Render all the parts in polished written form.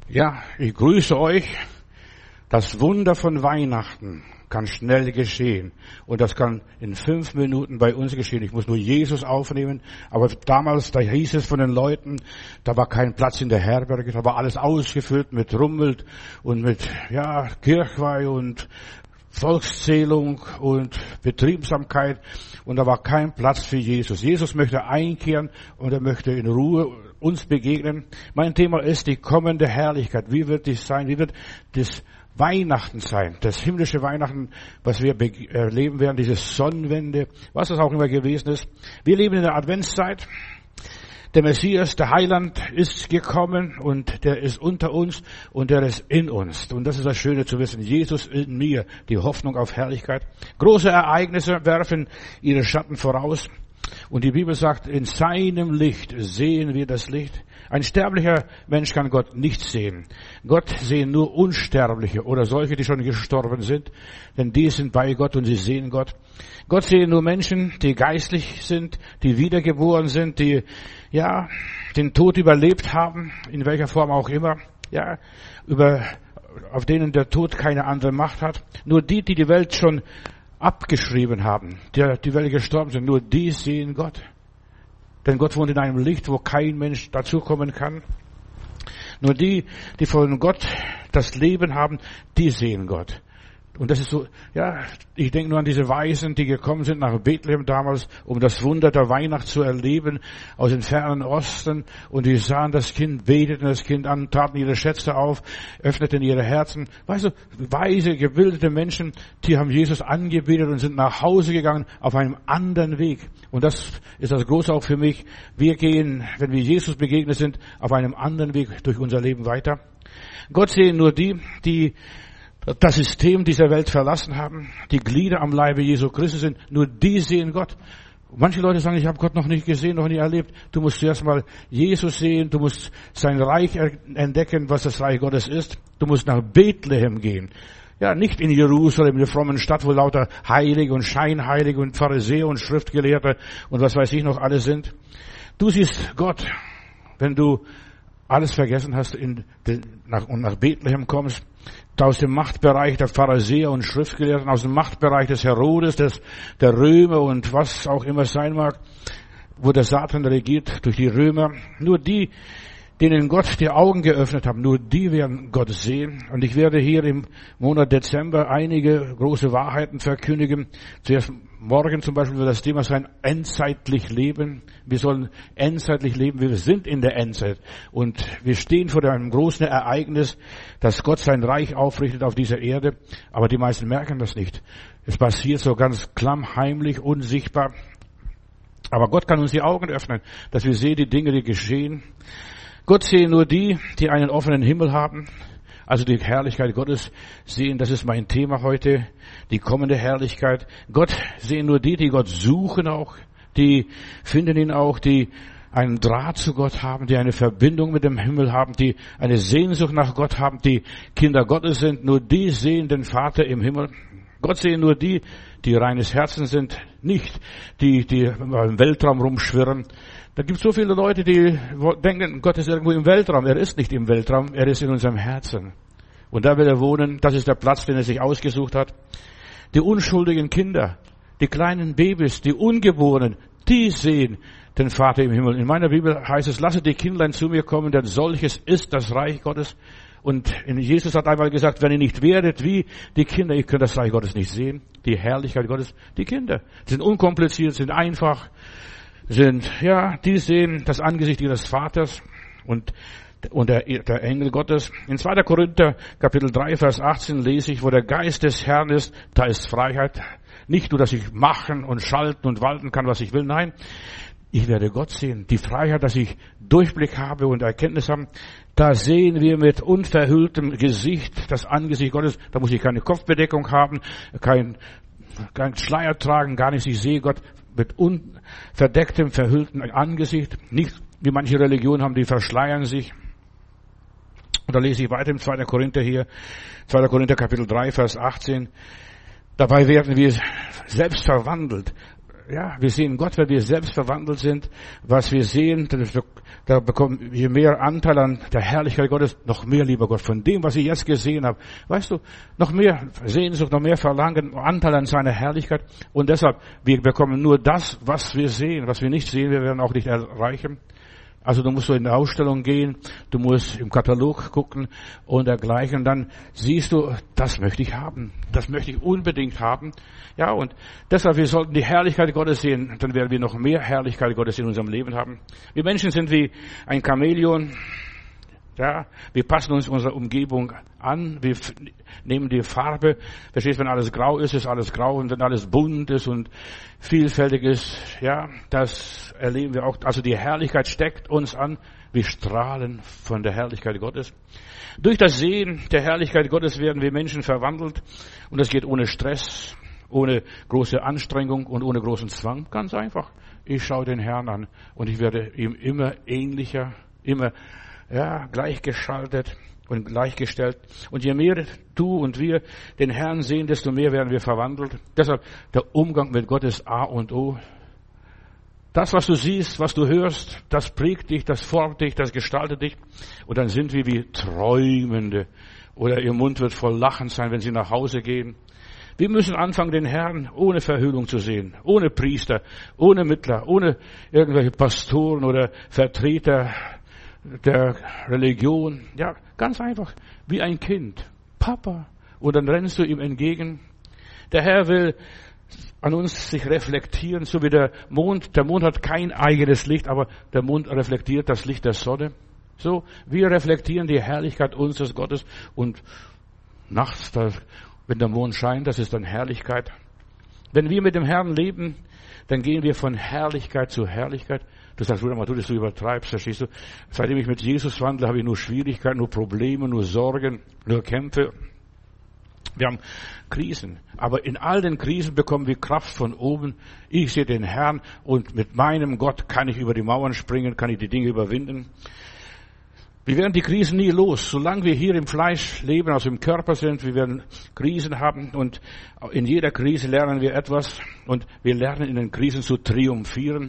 Ja, ich grüße euch. Das Wunder von Weihnachten kann schnell geschehen. Und das kann in 5 Minuten bei uns geschehen. Ich muss nur Jesus aufnehmen. Aber damals, da hieß es von den Leuten, da war kein Platz in der Herberge. Da war alles ausgefüllt mit Rummel und mit, Kirchweih und Volkszählung und Betriebsamkeit. Und da war kein Platz für Jesus. Jesus möchte einkehren und er möchte in Ruhe uns begegnen. Mein Thema ist die kommende Herrlichkeit. Wie wird dies sein? Wie wird das Weihnachten sein? Das himmlische Weihnachten, was wir erleben werden, diese Sonnenwende, was es auch immer gewesen ist. Wir leben in der Adventszeit. Der Messias, der Heiland ist gekommen und der ist unter uns und der ist in uns. Und das ist das Schöne zu wissen. Jesus in mir, die Hoffnung auf Herrlichkeit. Große Ereignisse werfen ihre Schatten voraus. Und die Bibel sagt, in seinem Licht sehen wir das Licht. Ein sterblicher Mensch kann Gott nicht sehen. Gott sehen nur Unsterbliche oder solche, die schon gestorben sind. Denn die sind bei Gott und sie sehen Gott. Gott sehen nur Menschen, die geistlich sind, die wiedergeboren sind, die, den Tod überlebt haben, in welcher Form auch immer, auf denen der Tod keine andere Macht hat. Nur die Welt schon abgeschrieben haben, die Welt gestorben sind, nur die sehen Gott. Denn Gott wohnt in einem Licht, wo kein Mensch dazukommen kann. Nur die von Gott das Leben haben, die sehen Gott. Und das ist so, ich denke nur an diese Weisen, die gekommen sind nach Bethlehem damals, um das Wunder der Weihnacht zu erleben, aus dem fernen Osten. Und die sahen das Kind, beteten das Kind an, taten ihre Schätze auf, öffneten ihre Herzen. Weißt du, weise, gebildete Menschen, die haben Jesus angebetet und sind nach Hause gegangen auf einem anderen Weg. Und das ist das Große auch für mich. Wir gehen, wenn wir Jesus begegnet sind, auf einem anderen Weg durch unser Leben weiter. Gott sehen nur die das System dieser Welt verlassen haben, die Glieder am Leibe Jesu Christi sind, nur die sehen Gott. Manche Leute sagen, ich habe Gott noch nicht gesehen, noch nie erlebt. Du musst zuerst mal Jesus sehen, du musst sein Reich entdecken, was das Reich Gottes ist. Du musst nach Bethlehem gehen. Ja, nicht in Jerusalem, in der frommen Stadt, wo lauter Heilige und Scheinheilige und Pharisäer und Schriftgelehrte und was weiß ich noch alle sind. Du siehst Gott, wenn du alles vergessen hast und nach Bethlehem kommst, aus dem Machtbereich der Pharisäer und Schriftgelehrten, aus dem Machtbereich des Herodes, der Römer und was auch immer sein mag, wo der Satan regiert durch die Römer. Nur die, denen Gott die Augen geöffnet hat, nur die werden Gott sehen. Und ich werde hier im Monat Dezember einige große Wahrheiten verkündigen. Zuerst morgen zum Beispiel wird das Thema sein, endzeitlich leben. Wir sollen endzeitlich leben. Wir sind in der Endzeit. Und wir stehen vor einem großen Ereignis, dass Gott sein Reich aufrichtet auf dieser Erde. Aber die meisten merken das nicht. Es passiert so ganz klammheimlich, unsichtbar. Aber Gott kann uns die Augen öffnen, dass wir sehen die Dinge, die geschehen. Gott sehen nur die einen offenen Himmel haben, also die Herrlichkeit Gottes sehen. Das ist mein Thema heute, die kommende Herrlichkeit. Gott sehen nur die Gott suchen auch, die finden ihn auch, die einen Draht zu Gott haben, die eine Verbindung mit dem Himmel haben, die eine Sehnsucht nach Gott haben, die Kinder Gottes sind. Nur die sehen den Vater im Himmel. Gott sehen nur die reines Herzen sind, nicht die im Weltraum rumschwirren. Da gibt es so viele Leute, die denken, Gott ist irgendwo im Weltraum. Er ist nicht im Weltraum, er ist in unserem Herzen. Und da will er wohnen, das ist der Platz, den er sich ausgesucht hat. Die unschuldigen Kinder, die kleinen Babys, die Ungeborenen, die sehen den Vater im Himmel. In meiner Bibel heißt es, lasset die Kindlein zu mir kommen, denn solches ist das Reich Gottes. Und Jesus hat einmal gesagt, wenn ihr nicht werdet wie die Kinder, ihr könnt das Reich Gottes nicht sehen. Die Herrlichkeit Gottes, die Kinder sind unkompliziert, sind einfach, die sehen das Angesicht ihres Vaters und der Engel Gottes. In 2. Korinther, Kapitel 3, Vers 18 lese ich, wo der Geist des Herrn ist, da ist Freiheit. Nicht nur, dass ich machen und schalten und walten kann, was ich will, nein. Ich werde Gott sehen. Die Freiheit, dass ich Durchblick habe und Erkenntnis habe, da sehen wir mit unverhülltem Gesicht das Angesicht Gottes. Da muss ich keine Kopfbedeckung haben, kein Schleier tragen, gar nichts. Ich sehe Gott mit unverdecktem, verhülltem Angesicht. Nicht wie manche Religionen haben, die verschleiern sich. Und da lese ich weiter im 2. Korinther hier, 2. Korinther Kapitel 3, Vers 18. Dabei werden wir selbst verwandelt. ja, wir sehen Gott, weil wir selbst verwandelt sind. Was wir sehen, da bekommen wir mehr Anteil an der Herrlichkeit Gottes, noch mehr, lieber Gott, von dem, was ich jetzt gesehen habe. Weißt du, noch mehr Sehnsucht, noch mehr Verlangen, Anteil an seiner Herrlichkeit. Und deshalb, wir bekommen nur das, was wir sehen. Was wir nicht sehen, wir werden auch nicht erreichen. Also du musst so in die Ausstellung gehen, du musst im Katalog gucken und dergleichen. Und dann siehst du, das möchte ich haben. Das möchte ich unbedingt haben. Ja, und deshalb, wir sollten die Herrlichkeit Gottes sehen. Dann werden wir noch mehr Herrlichkeit Gottes in unserem Leben haben. Wir Menschen sind wie ein Chamäleon. Ja, wir passen uns unserer Umgebung an, wir nehmen die Farbe. Verstehst, wenn alles grau ist, ist alles grau, und wenn alles bunt ist und vielfältig ist, ja, das erleben wir auch. Also die Herrlichkeit steckt uns an. Wir strahlen von der Herrlichkeit Gottes. Durch das Sehen der Herrlichkeit Gottes werden wir Menschen verwandelt, und das geht ohne Stress, ohne große Anstrengung und ohne großen Zwang. Ganz einfach. Ich schaue den Herrn an und ich werde ihm immer ähnlicher, immer gleichgeschaltet und gleichgestellt. Und je mehr du und wir den Herrn sehen, desto mehr werden wir verwandelt. Deshalb, der Umgang mit Gott ist A und O. Das, was du siehst, was du hörst, das prägt dich, das formt dich, das gestaltet dich. Und dann sind wir wie Träumende. Oder ihr Mund wird voll Lachen sein, wenn sie nach Hause gehen. Wir müssen anfangen, den Herrn ohne Verhüllung zu sehen, ohne Priester, ohne Mittler, ohne irgendwelche Pastoren oder Vertreter der Religion. Ja, ganz einfach, wie ein Kind. Papa. Und dann rennst du ihm entgegen. Der Herr will an uns sich reflektieren, so wie der Mond. Der Mond hat kein eigenes Licht, aber der Mond reflektiert das Licht der Sonne. So, wir reflektieren die Herrlichkeit unseres Gottes, und nachts, wenn der Mond scheint, das ist dann Herrlichkeit. Wenn wir mit dem Herrn leben, dann gehen wir von Herrlichkeit zu Herrlichkeit. Du sagst, du übertreibst, verstehst du? Seitdem ich mit Jesus wandle, habe ich nur Schwierigkeiten, nur Probleme, nur Sorgen, nur Kämpfe. Wir haben Krisen. Aber in all den Krisen bekommen wir Kraft von oben. Ich sehe den Herrn, und mit meinem Gott kann ich über die Mauern springen, kann ich die Dinge überwinden. Wir werden die Krisen nie los. Solange wir hier im Fleisch leben, also im Körper sind, wir werden Krisen haben, und in jeder Krise lernen wir etwas, und wir lernen in den Krisen zu triumphieren.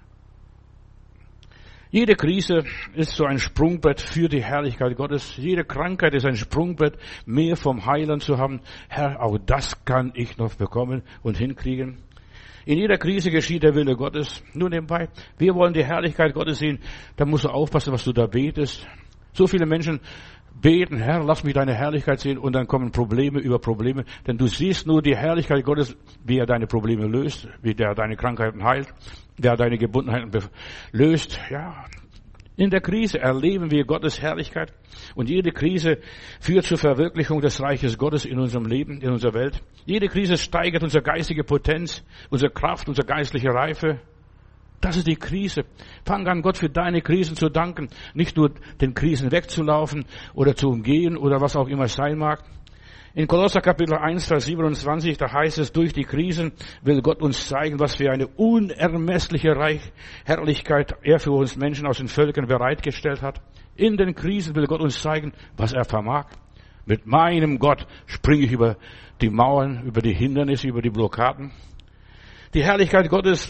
Jede Krise ist so ein Sprungbrett für die Herrlichkeit Gottes. Jede Krankheit ist ein Sprungbrett, mehr vom Heiland zu haben. Herr, auch das kann ich noch bekommen und hinkriegen. In jeder Krise geschieht der Wille Gottes. Nur nebenbei, wir wollen die Herrlichkeit Gottes sehen. Da musst du aufpassen, was du da betest. So viele Menschen beten, Herr, lass mich deine Herrlichkeit sehen, und dann kommen Probleme über Probleme. Denn du siehst nur die Herrlichkeit Gottes, wie er deine Probleme löst, wie der deine Krankheiten heilt, der deine Gebundenheiten löst. Ja, in der Krise erleben wir Gottes Herrlichkeit, und jede Krise führt zur Verwirklichung des Reiches Gottes in unserem Leben, in unserer Welt. Jede Krise steigert unsere geistige Potenz, unsere Kraft, unsere geistliche Reife. Das ist die Krise. Fang an, Gott für deine Krisen zu danken. Nicht nur den Krisen wegzulaufen oder zu umgehen oder was auch immer sein mag. In Kolosser Kapitel 1, Vers 27, da heißt es, durch die Krisen will Gott uns zeigen, was für eine unermessliche Herrlichkeit er für uns Menschen aus den Völkern bereitgestellt hat. In den Krisen will Gott uns zeigen, was er vermag. Mit meinem Gott springe ich über die Mauern, über die Hindernisse, über die Blockaden. Die Herrlichkeit Gottes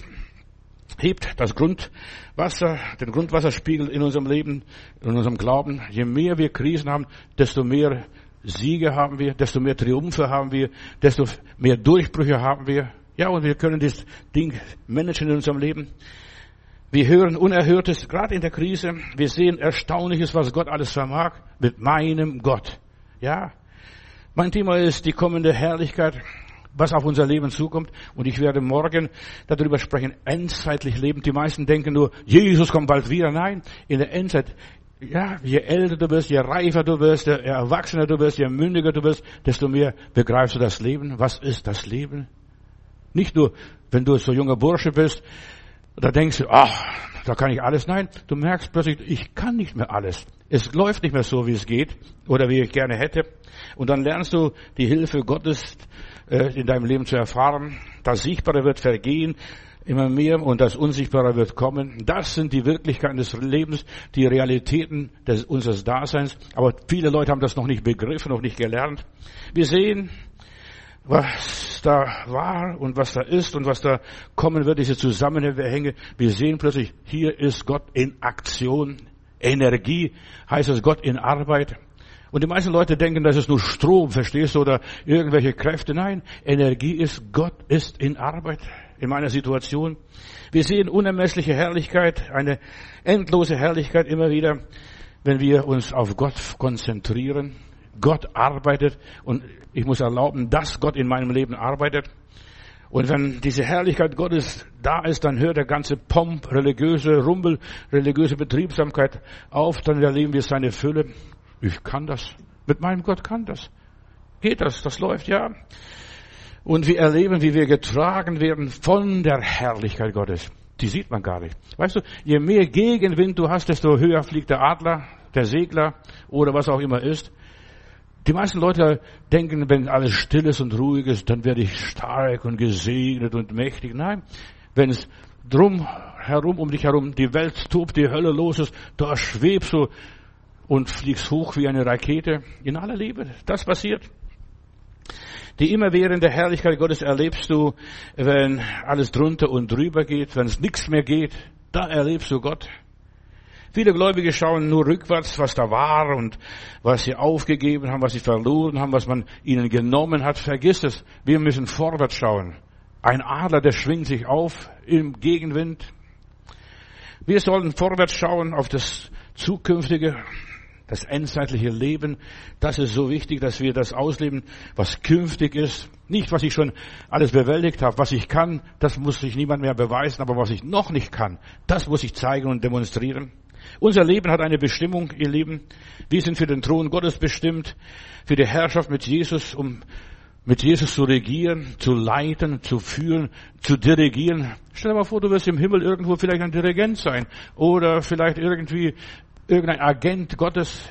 hebt das Grundwasser, den Grundwasserspiegel in unserem Leben, in unserem Glauben. Je mehr wir Krisen haben, desto mehr Siege haben wir, desto mehr Triumphe haben wir, desto mehr Durchbrüche haben wir. Ja, und wir können das Ding managen in unserem Leben. Wir hören Unerhörtes, gerade in der Krise. Wir sehen Erstaunliches, was Gott alles vermag, mit meinem Gott. Ja, mein Thema ist die kommende Herrlichkeit, was auf unser Leben zukommt. Und ich werde morgen darüber sprechen, endzeitlich leben. Die meisten denken nur, Jesus kommt bald wieder. Nein, in der Endzeit, ja, je älter du wirst, je reifer du wirst, je erwachsener du wirst, je mündiger du wirst, desto mehr begreifst du das Leben. Was ist das Leben? Nicht nur, wenn du so junger Bursche bist, da denkst du, ach, da kann ich alles. Nein, du merkst plötzlich, ich kann nicht mehr alles. Es läuft nicht mehr so, wie es geht oder wie ich gerne hätte. Und dann lernst du die Hilfe Gottes in deinem Leben zu erfahren. Das Sichtbare wird vergehen, immer mehr, und das Unsichtbare wird kommen. Das sind die Wirklichkeiten des Lebens, die Realitäten unseres Daseins. Aber viele Leute haben das noch nicht begriffen, noch nicht gelernt. Wir sehen, was da war und was da ist und was da kommen wird, diese Zusammenhänge. Wir sehen plötzlich, hier ist Gott in Aktion. Energie heißt es, Gott in Arbeit. Und die meisten Leute denken, das ist nur Strom, verstehst du, oder irgendwelche Kräfte. Nein, Energie ist, Gott ist in Arbeit in meiner Situation. Wir sehen unermessliche Herrlichkeit, eine endlose Herrlichkeit immer wieder, wenn wir uns auf Gott konzentrieren. Gott arbeitet und ich muss erlauben, dass Gott in meinem Leben arbeitet. Und wenn diese Herrlichkeit Gottes da ist, dann hört der ganze Pomp, religiöse Rumpel, religiöse Betriebsamkeit auf, dann erleben wir seine Fülle. Ich kann das. Mit meinem Gott kann das. Geht das? Das läuft, ja. Und wir erleben, wie wir getragen werden von der Herrlichkeit Gottes. Die sieht man gar nicht. Weißt du, je mehr Gegenwind du hast, desto höher fliegt der Adler, der Segler oder was auch immer ist. Die meisten Leute denken, wenn alles still ist und ruhig ist, dann werde ich stark und gesegnet und mächtig. Nein, wenn es um dich herum die Welt tobt, die Hölle los ist, da schwebst du und fliegst hoch wie eine Rakete in aller Liebe. Das passiert. Die immerwährende Herrlichkeit Gottes erlebst du, wenn alles drunter und drüber geht, wenn es nichts mehr geht, da erlebst du Gott. Viele Gläubige schauen nur rückwärts, was da war und was sie aufgegeben haben, was sie verloren haben, was man ihnen genommen hat. Vergiss es, wir müssen vorwärts schauen. Ein Adler, der schwingt sich auf im Gegenwind. Wir sollen vorwärts schauen auf das zukünftige, das endzeitliche Leben. Das ist so wichtig, dass wir das ausleben, was künftig ist. Nicht, was ich schon alles bewältigt habe, was ich kann, das muss sich niemand mehr beweisen, aber was ich noch nicht kann, das muss ich zeigen und demonstrieren. Unser Leben hat eine Bestimmung, ihr Lieben. Wir sind für den Thron Gottes bestimmt, für die Herrschaft mit Jesus, um mit Jesus zu regieren, zu leiten, zu führen, zu dirigieren. Stell dir mal vor, du wirst im Himmel irgendwo vielleicht ein Dirigent sein oder vielleicht irgendein Agent Gottes.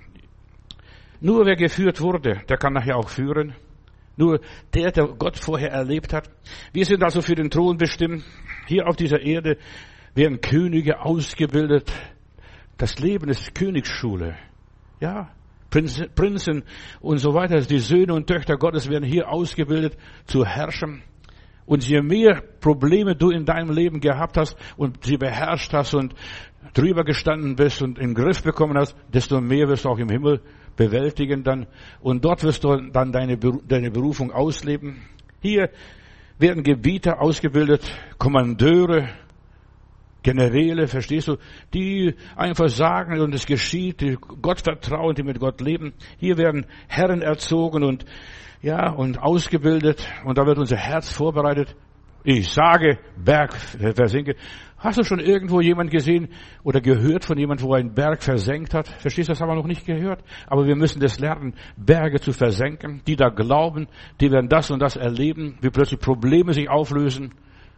Nur wer geführt wurde, der kann nachher auch führen. Nur der Gott vorher erlebt hat. Wir sind also für den Thron bestimmt. Hier auf dieser Erde werden Könige ausgebildet. Das Leben ist Königsschule. Ja, Prinzen und so weiter. Die Söhne und Töchter Gottes werden hier ausgebildet zu herrschen. Und je mehr Probleme du in deinem Leben gehabt hast und sie beherrscht hast und drüber gestanden bist und in den Griff bekommen hast, desto mehr wirst du auch im Himmel bewältigen dann. Und dort wirst du dann deine Berufung ausleben. Hier werden Gebieter ausgebildet, Kommandeure, Generäle, verstehst du, die einfach sagen und es geschieht, die Gott vertrauen, die mit Gott leben. Hier werden Herren erzogen und ausgebildet und da wird unser Herz vorbereitet. Ich sage, Berg versinke. Hast du schon irgendwo jemand gesehen oder gehört von jemandem, wo ein Berg versenkt hat? Verstehst du, das haben wir noch nicht gehört. Aber wir müssen das lernen, Berge zu versenken. Die da glauben, die werden das und das erleben, wie plötzlich Probleme sich auflösen.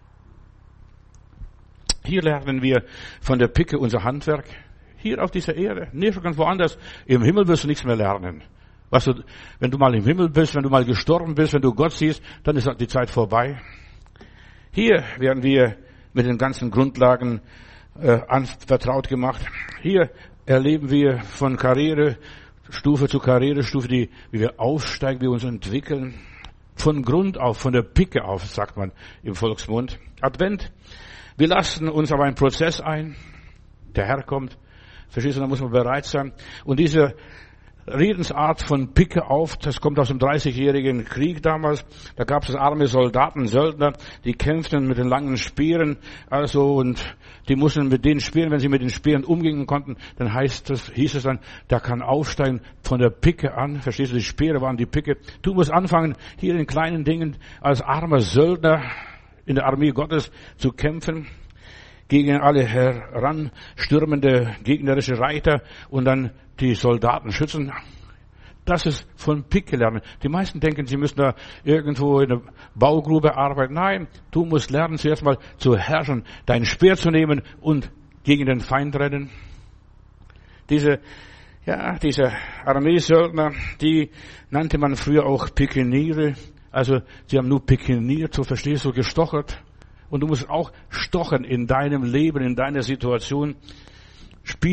Hier lernen wir von der Picke unser Handwerk. Hier auf dieser Erde, nirgends woanders. Im Himmel wirst du nichts mehr lernen. Weißt du, wenn du mal im Himmel bist, wenn du mal gestorben bist, wenn du Gott siehst, dann ist die Zeit vorbei. Hier werden wir mit den ganzen Grundlagen vertraut gemacht. Hier erleben wir von Karrierestufe zu Karrierestufe, wie wir aufsteigen, wie wir uns entwickeln. Von Grund auf, von der Picke auf, sagt man im Volksmund. Advent. Wir lassen uns aber einen Prozess ein. Der Herr kommt. Verstehst du, da muss man bereit sein. Und diese Redensart von Picke auf, das kommt aus dem 30-jährigen Krieg damals. Da gab es arme Soldaten, Söldner, die kämpften mit den langen Speeren, und die mussten mit den Speeren, wenn sie mit den Speeren umgehen konnten, dann hieß es dann, der kann aufsteigen von der Picke an. Verstehst du, die Speere waren die Picke. Du musst anfangen, hier in kleinen Dingen als armer Söldner in der Armee Gottes zu kämpfen, gegen alle heranstürmende gegnerische Reiter und dann die Soldaten schützen. Das ist von Picke lernen. Die meisten denken, sie müssen da irgendwo in der Baugrube arbeiten. Nein, du musst lernen, zuerst mal zu herrschen, dein Speer zu nehmen und gegen den Feind rennen. Diese Armeesöldner, die nannte man früher auch Pikeniere. Also, sie haben nur pikeniert, so verstehst du, gestochert. Und du musst auch stochern in deinem Leben, in deiner Situation. Spieß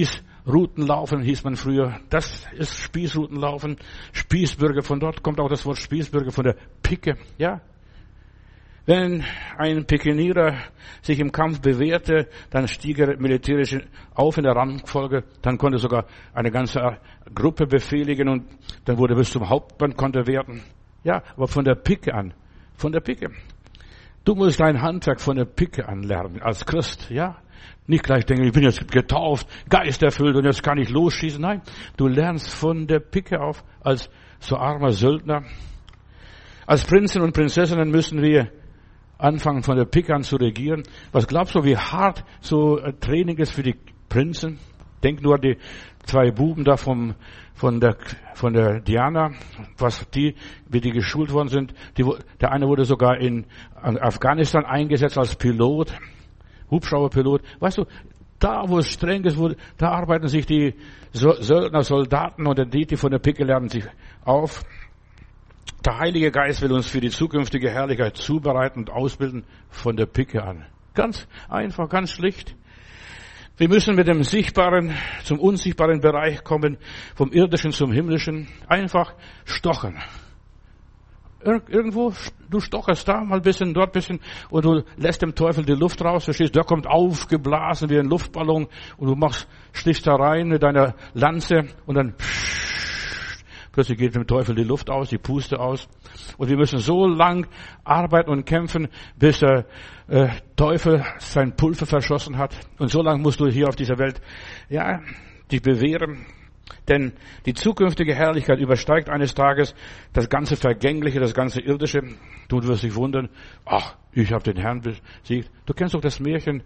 Spießrutenlaufen hieß man früher. Das ist Spießrutenlaufen. Spießbürger, von dort kommt auch das Wort Spießbürger, von der Pike, ja. Wenn ein Pikinierer sich im Kampf bewährte, dann stieg er militärisch auf in der Rangfolge, dann konnte sogar eine ganze Gruppe befehligen und dann wurde bis zum Hauptmann konnte werden. Ja, aber von der Pike an, von der Pike. Du musst dein Handwerk von der Pike an lernen, als Christ, ja. Nicht gleich denken, ich bin jetzt getauft, geisterfüllt und jetzt kann ich losschießen. Nein, du lernst von der Pike auf als so armer Söldner. Als Prinzen und Prinzessinnen müssen wir anfangen, von der Pike an zu regieren. Was glaubst du, wie hart so ein Training ist für die Prinzen? Denk nur an die 2 Buben da von der Diana, wie die geschult worden sind. Der eine wurde sogar in Afghanistan eingesetzt als Pilot, Hubschrauberpilot. Weißt du, da wo es streng ist, da arbeiten sich die Söldner, Soldaten oder die von der Pike lernen sich auf. Der Heilige Geist will uns für die zukünftige Herrlichkeit zubereiten und ausbilden von der Pike an. Ganz einfach, ganz schlicht. Wir müssen mit dem sichtbaren zum unsichtbaren Bereich kommen, vom irdischen zum himmlischen. Einfach stochern. Irgendwo, du stocherst da mal ein bisschen, dort ein bisschen und du lässt dem Teufel die Luft raus, verstehst? Der kommt aufgeblasen wie ein Luftballon und du stichst da rein mit deiner Lanze und dann plötzlich geht dem Teufel die Luft aus, die Puste aus. Und wir müssen so lang arbeiten und kämpfen, bis der Teufel sein Pulver verschossen hat. Und so lange musst du hier auf dieser Welt, ja, dich bewähren. Denn die zukünftige Herrlichkeit übersteigt eines Tages das ganze Vergängliche, das ganze Irdische. Du wirst dich wundern, ach, ich habe den Herrn besiegt. Du kennst doch das Märchen,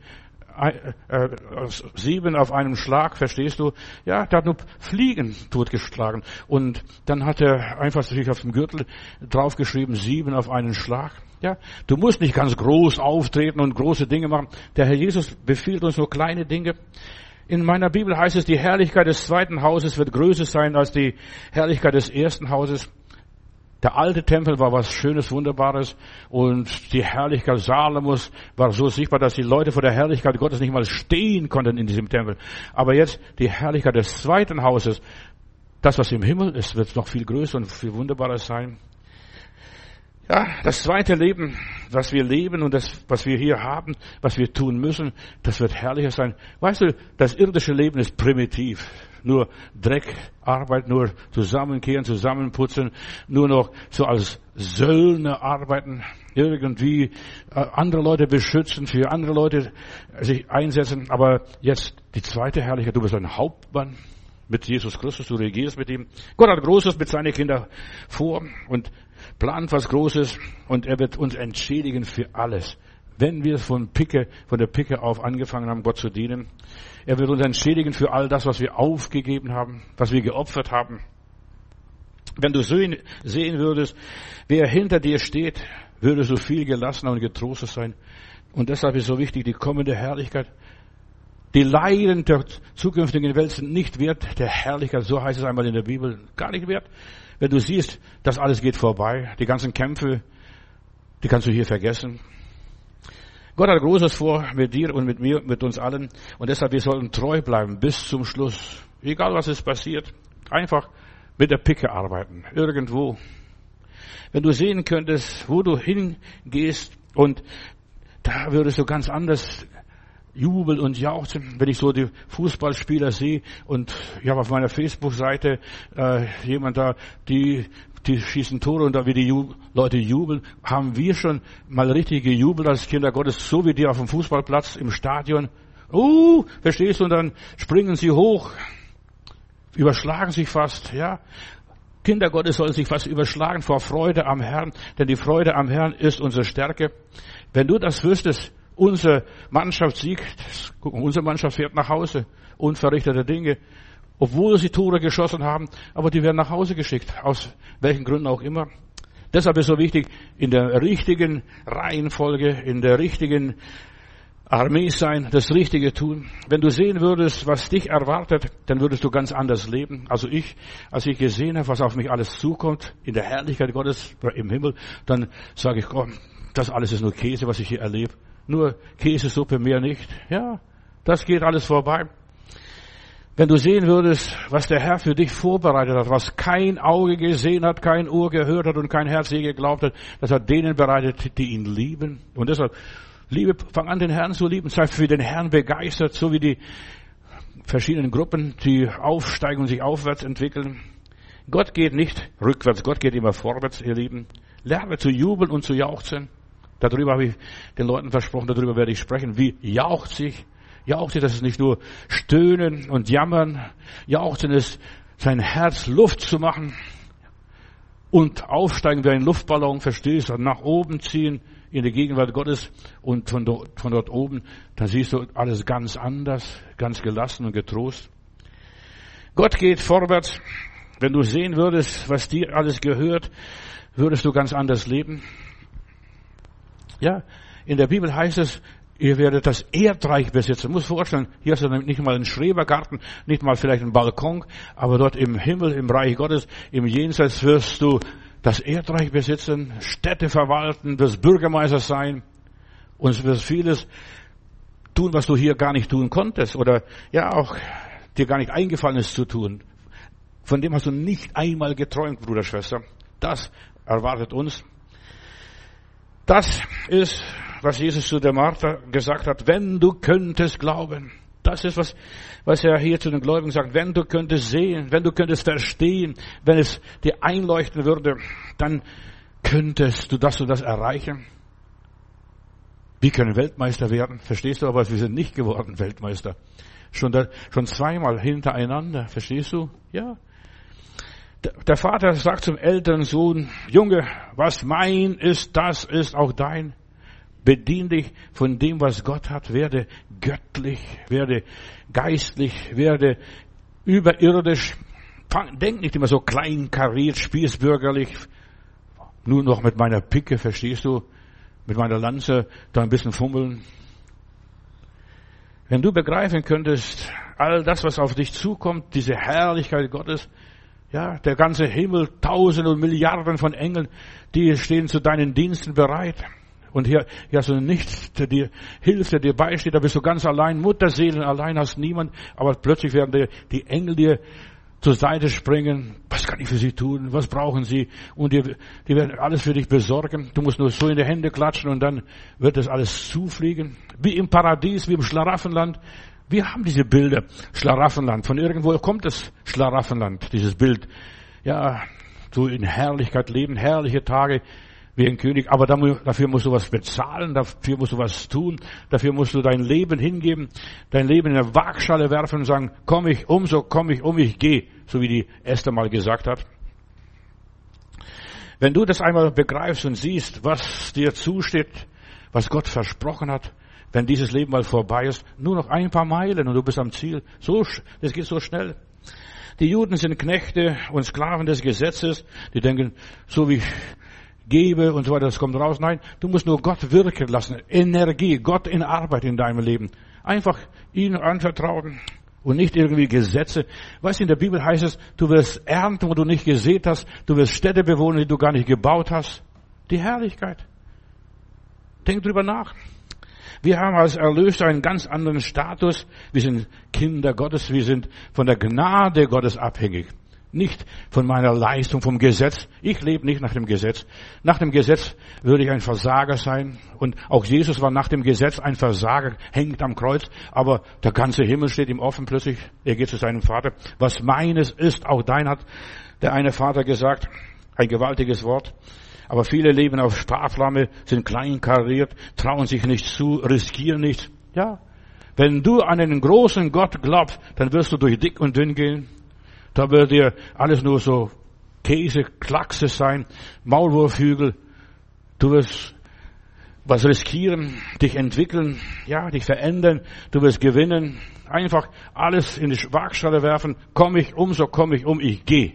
7 auf einem Schlag, verstehst du? Ja, der hat nur Fliegen totgeschlagen. Und dann hat er einfach sich auf dem Gürtel draufgeschrieben, 7 auf einen Schlag. Ja, du musst nicht ganz groß auftreten und große Dinge machen. Der Herr Jesus befiehlt uns nur kleine Dinge. In meiner Bibel heißt es, die Herrlichkeit des zweiten Hauses wird größer sein als die Herrlichkeit des ersten Hauses. Der alte Tempel war was Schönes, Wunderbares und die Herrlichkeit Salomos war so sichtbar, dass die Leute vor der Herrlichkeit Gottes nicht mal stehen konnten in diesem Tempel. Aber jetzt die Herrlichkeit des zweiten Hauses, das was im Himmel ist, wird noch viel größer und viel wunderbarer sein. Ja, das zweite Leben, was wir leben und das, was wir hier haben, was wir tun müssen, das wird herrlicher sein. Weißt du, das irdische Leben ist primitiv. Nur Dreck, Arbeit, nur zusammenkehren, zusammenputzen, nur noch so als Söldner arbeiten, irgendwie andere Leute beschützen, für andere Leute sich einsetzen. Aber jetzt die zweite Herrlichkeit, du bist ein Hauptmann mit Jesus Christus, du regierst mit ihm. Gott hat Großes mit seinen Kindern vor und plant was Großes und er wird uns entschädigen für alles. Wenn wir von der Pike auf angefangen haben, Gott zu dienen, er wird uns entschädigen für all das, was wir aufgegeben haben, was wir geopfert haben. Wenn du sehen würdest, wer hinter dir steht, würdest du viel gelassener und getrostet sein. Und deshalb ist so wichtig, die kommende Herrlichkeit. Die Leiden der zukünftigen Welt sind nicht wert der Herrlichkeit, so heißt es einmal in der Bibel, gar nicht wert. Wenn du siehst, das alles geht vorbei, die ganzen Kämpfe, die kannst du hier vergessen. Gott hat Großes vor mit dir und mit mir, mit uns allen. Und deshalb, wir sollten treu bleiben bis zum Schluss. Egal was ist passiert. Einfach mit der Pike arbeiten. Irgendwo. Wenn du sehen könntest, wo du hingehst und da würdest du ganz anders jubeln und jauchzen, wenn ich so die Fußballspieler sehe und ich habe auf meiner Facebook-Seite jemand da, die schießen Tore und da wie die Leute jubeln, haben wir schon mal richtig gejubelt als Kinder Gottes, so wie die auf dem Fußballplatz im Stadion. Verstehst du? Und dann springen sie hoch, überschlagen sich fast, ja. Kinder Gottes sollen sich fast überschlagen vor Freude am Herrn, denn die Freude am Herrn ist unsere Stärke. Wenn du das wüsstest, unsere Mannschaft siegt, unsere Mannschaft fährt nach Hause, unverrichtete Dinge, obwohl sie Tore geschossen haben, aber die werden nach Hause geschickt, aus welchen Gründen auch immer. Deshalb ist so wichtig, in der richtigen Reihenfolge, in der richtigen Armee sein, das Richtige tun. Wenn du sehen würdest, was dich erwartet, dann würdest du ganz anders leben. Also als ich gesehen habe, was auf mich alles zukommt, in der Herrlichkeit Gottes im Himmel, dann sage ich, komm, das alles ist nur Käse, was ich hier erlebe. Nur Käsesuppe, mehr nicht. Ja, das geht alles vorbei. Wenn du sehen würdest, was der Herr für dich vorbereitet hat, was kein Auge gesehen hat, kein Ohr gehört hat und kein Herz je geglaubt hat, das hat denen bereitet, die ihn lieben. Und deshalb, fang an, den Herrn zu lieben, sei für den Herrn begeistert, so wie die verschiedenen Gruppen, die aufsteigen und sich aufwärts entwickeln. Gott geht nicht rückwärts, Gott geht immer vorwärts, ihr Lieben. Lerne zu jubeln und zu jauchzen. Darüber habe ich den Leuten versprochen, darüber werde ich sprechen. Wie jauchzt sich? Jauchzen, das ist nicht nur Stöhnen und Jammern. Jauchzen ist, sein Herz Luft zu machen und aufsteigen wie ein Luftballon, verstehst du, und nach oben ziehen in die Gegenwart Gottes und von dort oben, dann siehst du alles ganz anders, ganz gelassen und getrost. Gott geht vorwärts. Wenn du sehen würdest, was dir alles gehört, würdest du ganz anders leben. Ja, in der Bibel heißt es, ihr werdet das Erdreich besitzen. Du musst vorstellen, hier hast du nicht mal einen Schrebergarten, nicht mal vielleicht einen Balkon, aber dort im Himmel, im Reich Gottes, im Jenseits wirst du das Erdreich besitzen, Städte verwalten, wirst Bürgermeister sein und wirst vieles tun, was du hier gar nicht tun konntest oder ja auch dir gar nicht eingefallen ist zu tun. Von dem hast du nicht einmal geträumt, Bruder, Schwester. Das erwartet uns. Das ist, was Jesus zu der Martha gesagt hat, wenn du könntest glauben. Das ist, was er hier zu den Gläubigen sagt. Wenn du könntest sehen, wenn du könntest verstehen, wenn es dir einleuchten würde, dann könntest du das und das erreichen. Wir können Weltmeister werden, verstehst du? Aber wir sind nicht geworden Weltmeister. Schon zweimal hintereinander, verstehst du? Ja. Der Vater sagt zum älteren Sohn, Junge, was mein ist, das ist auch dein. Bedien dich von dem, was Gott hat. Werde göttlich, werde geistlich, werde überirdisch. Denk nicht immer so kleinkariert, spießbürgerlich. Nur noch mit meiner Picke, verstehst du? Mit meiner Lanze da ein bisschen fummeln. Wenn du begreifen könntest, all das, was auf dich zukommt, diese Herrlichkeit Gottes, ja, der ganze Himmel, Tausende und Milliarden von Engeln, die stehen zu deinen Diensten bereit. Und hier hast du nichts, der dir hilft, der dir beisteht, da bist du ganz allein, Mutterseelen allein, hast niemand, aber plötzlich werden die Engel dir zur Seite springen. Was kann ich für sie tun? Was brauchen sie? Und die werden alles für dich besorgen. Du musst nur so in die Hände klatschen und dann wird das alles zufliegen. Wie im Paradies, wie im Schlaraffenland. Wir haben diese Bilder, Schlaraffenland. Von irgendwo kommt das Schlaraffenland, dieses Bild. Ja, so in Herrlichkeit leben, herrliche Tage wie ein König. Aber dafür musst du was bezahlen, dafür musst du was tun, dafür musst du dein Leben hingeben, dein Leben in der Waagschale werfen und sagen, komm ich um, so komm ich um, ich gehe. So wie die Esther mal gesagt hat. Wenn du das einmal begreifst und siehst, was dir zusteht, was Gott versprochen hat, wenn dieses Leben mal vorbei ist, nur noch ein paar Meilen und du bist am Ziel. Das geht so schnell. Die Juden sind Knechte und Sklaven des Gesetzes. Die denken, so wie ich gebe und so weiter, das kommt raus. Nein, du musst nur Gott wirken lassen. Energie, Gott in Arbeit in deinem Leben. Einfach ihn anvertrauen und nicht irgendwie Gesetze. Weißt du, in der Bibel heißt es, du wirst ernten, wo du nicht gesät hast. Du wirst Städte bewohnen, die du gar nicht gebaut hast. Die Herrlichkeit. Denk drüber nach. Wir haben als Erlöser einen ganz anderen Status. Wir sind Kinder Gottes. Wir sind von der Gnade Gottes abhängig. Nicht von meiner Leistung, vom Gesetz. Ich lebe nicht nach dem Gesetz. Nach dem Gesetz würde ich ein Versager sein. Und auch Jesus war nach dem Gesetz ein Versager, hängt am Kreuz. Aber der ganze Himmel steht ihm offen plötzlich. Er geht zu seinem Vater. Was meines ist, auch dein, hat der eine Vater gesagt. Ein gewaltiges Wort. Aber viele leben auf Sparflamme, sind kleinkariert, trauen sich nicht zu, riskieren nichts. Ja, wenn du an einen großen Gott glaubst, dann wirst du durch dick und dünn gehen. Da wird dir alles nur so Käse, Klackse sein, Maulwurfhügel. Du wirst was riskieren, dich entwickeln, ja, dich verändern. Du wirst gewinnen. Einfach alles in die Waagschale werfen. Komm ich um, so komm ich um, ich gehe.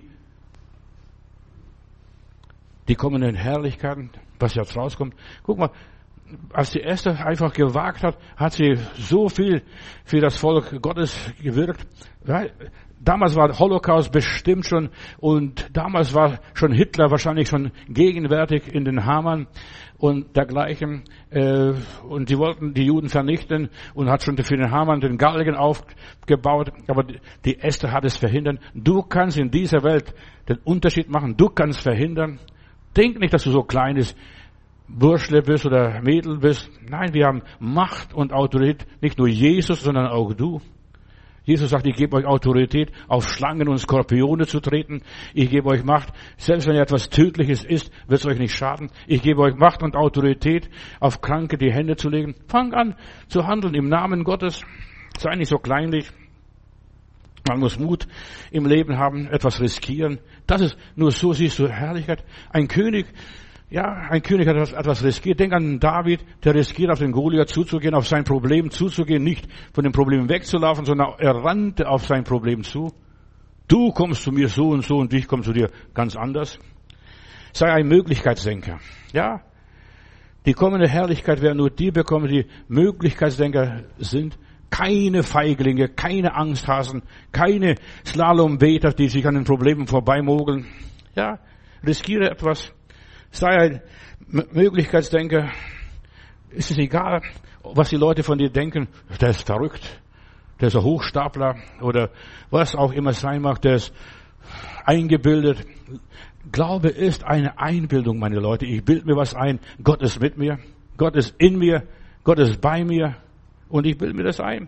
Die kommenden Herrlichkeiten, was jetzt rauskommt. Guck mal, als die Esther einfach gewagt hat, hat sie so viel für das Volk Gottes gewirkt. Damals war der Holocaust bestimmt schon und damals war schon Hitler wahrscheinlich schon gegenwärtig in den Hammern und dergleichen. Und die wollten die Juden vernichten und hat schon für den Hamann den Galgen aufgebaut. Aber die Esther hat es verhindert. Du kannst in dieser Welt den Unterschied machen. Du kannst verhindern. Denk nicht, dass du so kleines Burschle bist oder Mädel bist. Nein, wir haben Macht und Autorität. Nicht nur Jesus, sondern auch du. Jesus sagt, ich gebe euch Autorität, auf Schlangen und Skorpione zu treten. Ich gebe euch Macht. Selbst wenn ihr etwas Tödliches ist, wird es euch nicht schaden. Ich gebe euch Macht und Autorität, auf Kranke die Hände zu legen. Fang an zu handeln im Namen Gottes. Sei nicht so kleinlich. Man muss Mut im Leben haben, etwas riskieren. Das ist, nur so siehst du Herrlichkeit. Ein König hat etwas riskiert. Denk an David, der riskiert, auf den Goliath zuzugehen, auf sein Problem zuzugehen, nicht von dem Problem wegzulaufen, sondern er rannte auf sein Problem zu. Du kommst zu mir so und ich komme zu dir ganz anders. Sei ein Möglichkeitsdenker. Ja, die kommende Herrlichkeit werden nur die bekommen, die Möglichkeitsdenker sind. Keine Feiglinge, keine Angsthasen, keine Slalombeter, die sich an den Problemen vorbeimogeln. Ja, riskiere etwas. Sei ein Möglichkeitsdenker. Ist es egal, was die Leute von dir denken. Der ist verrückt. Der ist ein Hochstapler oder was auch immer sein mag. Der ist eingebildet. Glaube ist eine Einbildung, meine Leute. Ich bilde mir was ein. Gott ist mit mir. Gott ist in mir. Gott ist bei mir. Und ich bilde mir das ein.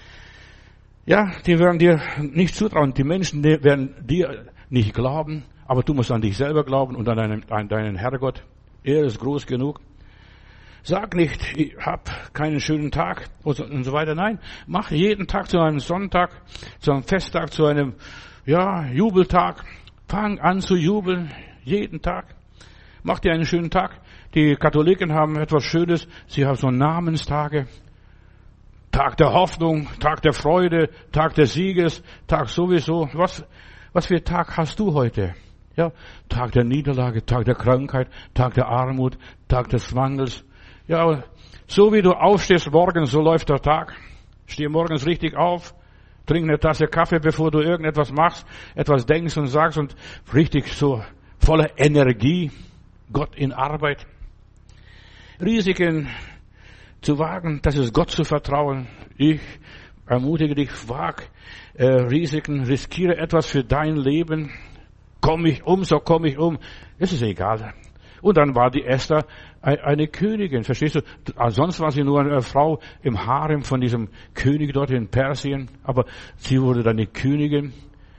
Ja, die werden dir nicht zutrauen. Die Menschen werden dir nicht glauben. Aber du musst an dich selber glauben und an deinen Herrgott. Er ist groß genug. Sag nicht, ich hab keinen schönen Tag und so weiter. Nein, mach jeden Tag zu einem Sonntag, zu einem Festtag, zu einem, Jubeltag. Fang an zu jubeln, jeden Tag. Mach dir einen schönen Tag. Die Katholiken haben etwas Schönes. Sie haben so Namenstage. Tag der Hoffnung, Tag der Freude, Tag des Sieges, Tag sowieso. Was für Tag hast du heute? Ja, Tag der Niederlage, Tag der Krankheit, Tag der Armut, Tag des Mangels. Ja, so wie du aufstehst morgens, so läuft der Tag. Steh morgens richtig auf, trink eine Tasse Kaffee, bevor du irgendetwas machst, etwas denkst und sagst und richtig so voller Energie, Gott in Arbeit. Risiken zu wagen, das ist Gott zu vertrauen. Ich ermutige dich, wag Risiken, riskiere etwas für dein Leben. Komme ich um, so komme ich um. Es ist egal. Und dann war die Esther eine Königin, verstehst du? Sonst war sie nur eine Frau im Harem von diesem König dort in Persien. Aber sie wurde dann eine Königin.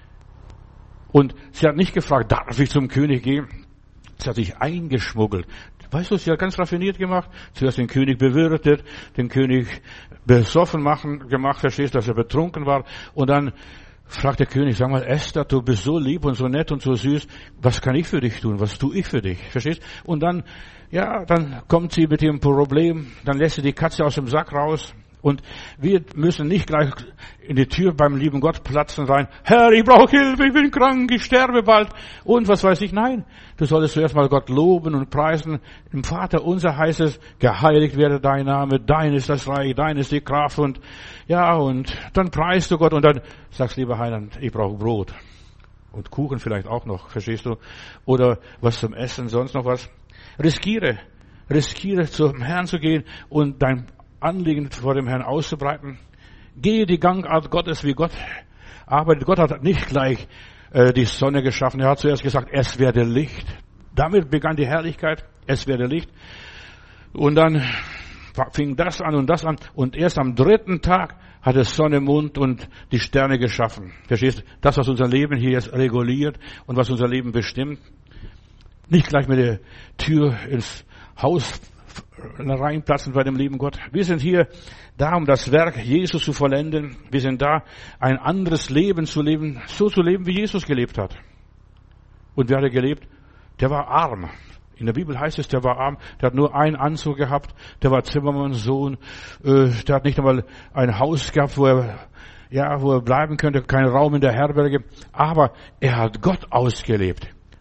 Und sie hat nicht gefragt, darf ich zum König gehen? Sie hat sich eingeschmuggelt. Weißt du, sie hat ganz raffiniert gemacht. Zuerst den König bewirtet, den König besoffen gemacht, verstehst du, dass er betrunken war. Und dann fragt der König, sag mal, Esther, du bist so lieb und so nett und so süß. Was kann ich für dich tun? Was tue ich für dich? Verstehst? Und dann, dann kommt sie mit ihrem Problem, dann lässt sie die Katze aus dem Sack raus. Und wir müssen nicht gleich in die Tür beim lieben Gott platzen sein. Herr, ich brauche Hilfe, ich bin krank, ich sterbe bald. Und was weiß ich? Nein, du solltest zuerst mal Gott loben und preisen. Im Vater unser heißt es, geheiligt werde dein Name, dein ist das Reich, dein ist die Kraft. Und dann preist du Gott und dann sagst, lieber Heiland, ich brauche Brot. Und Kuchen vielleicht auch noch, verstehst du? Oder was zum Essen, sonst noch was. Riskiere zum Herrn zu gehen und dein Anliegen vor dem Herrn auszubreiten. Gehe die Gangart Gottes, wie Gott arbeitet. Gott hat nicht gleich die Sonne geschaffen. Er hat zuerst gesagt, es werde Licht. Damit begann die Herrlichkeit. Es werde Licht. Und dann fing das an. Und erst am 3. Tag hat es Sonne, Mond und die Sterne geschaffen. Verstehst du? Das, was unser Leben hier jetzt reguliert und was unser Leben bestimmt. Nicht gleich mit der Tür ins Haus reinplatzen bei dem lieben Gott. Wir sind hier da, um das Werk Jesus zu vollenden. Wir sind da, ein anderes Leben zu leben, so zu leben, wie Jesus gelebt hat. Und wer hat er gelebt? Der war arm. In der Bibel heißt es, der war arm, der hat nur einen Anzug gehabt, der war Zimmermannssohn, der hat nicht einmal ein Haus gehabt, wo er bleiben könnte, keinen Raum in der Herberge. Aber er hat Gott ausgelebt.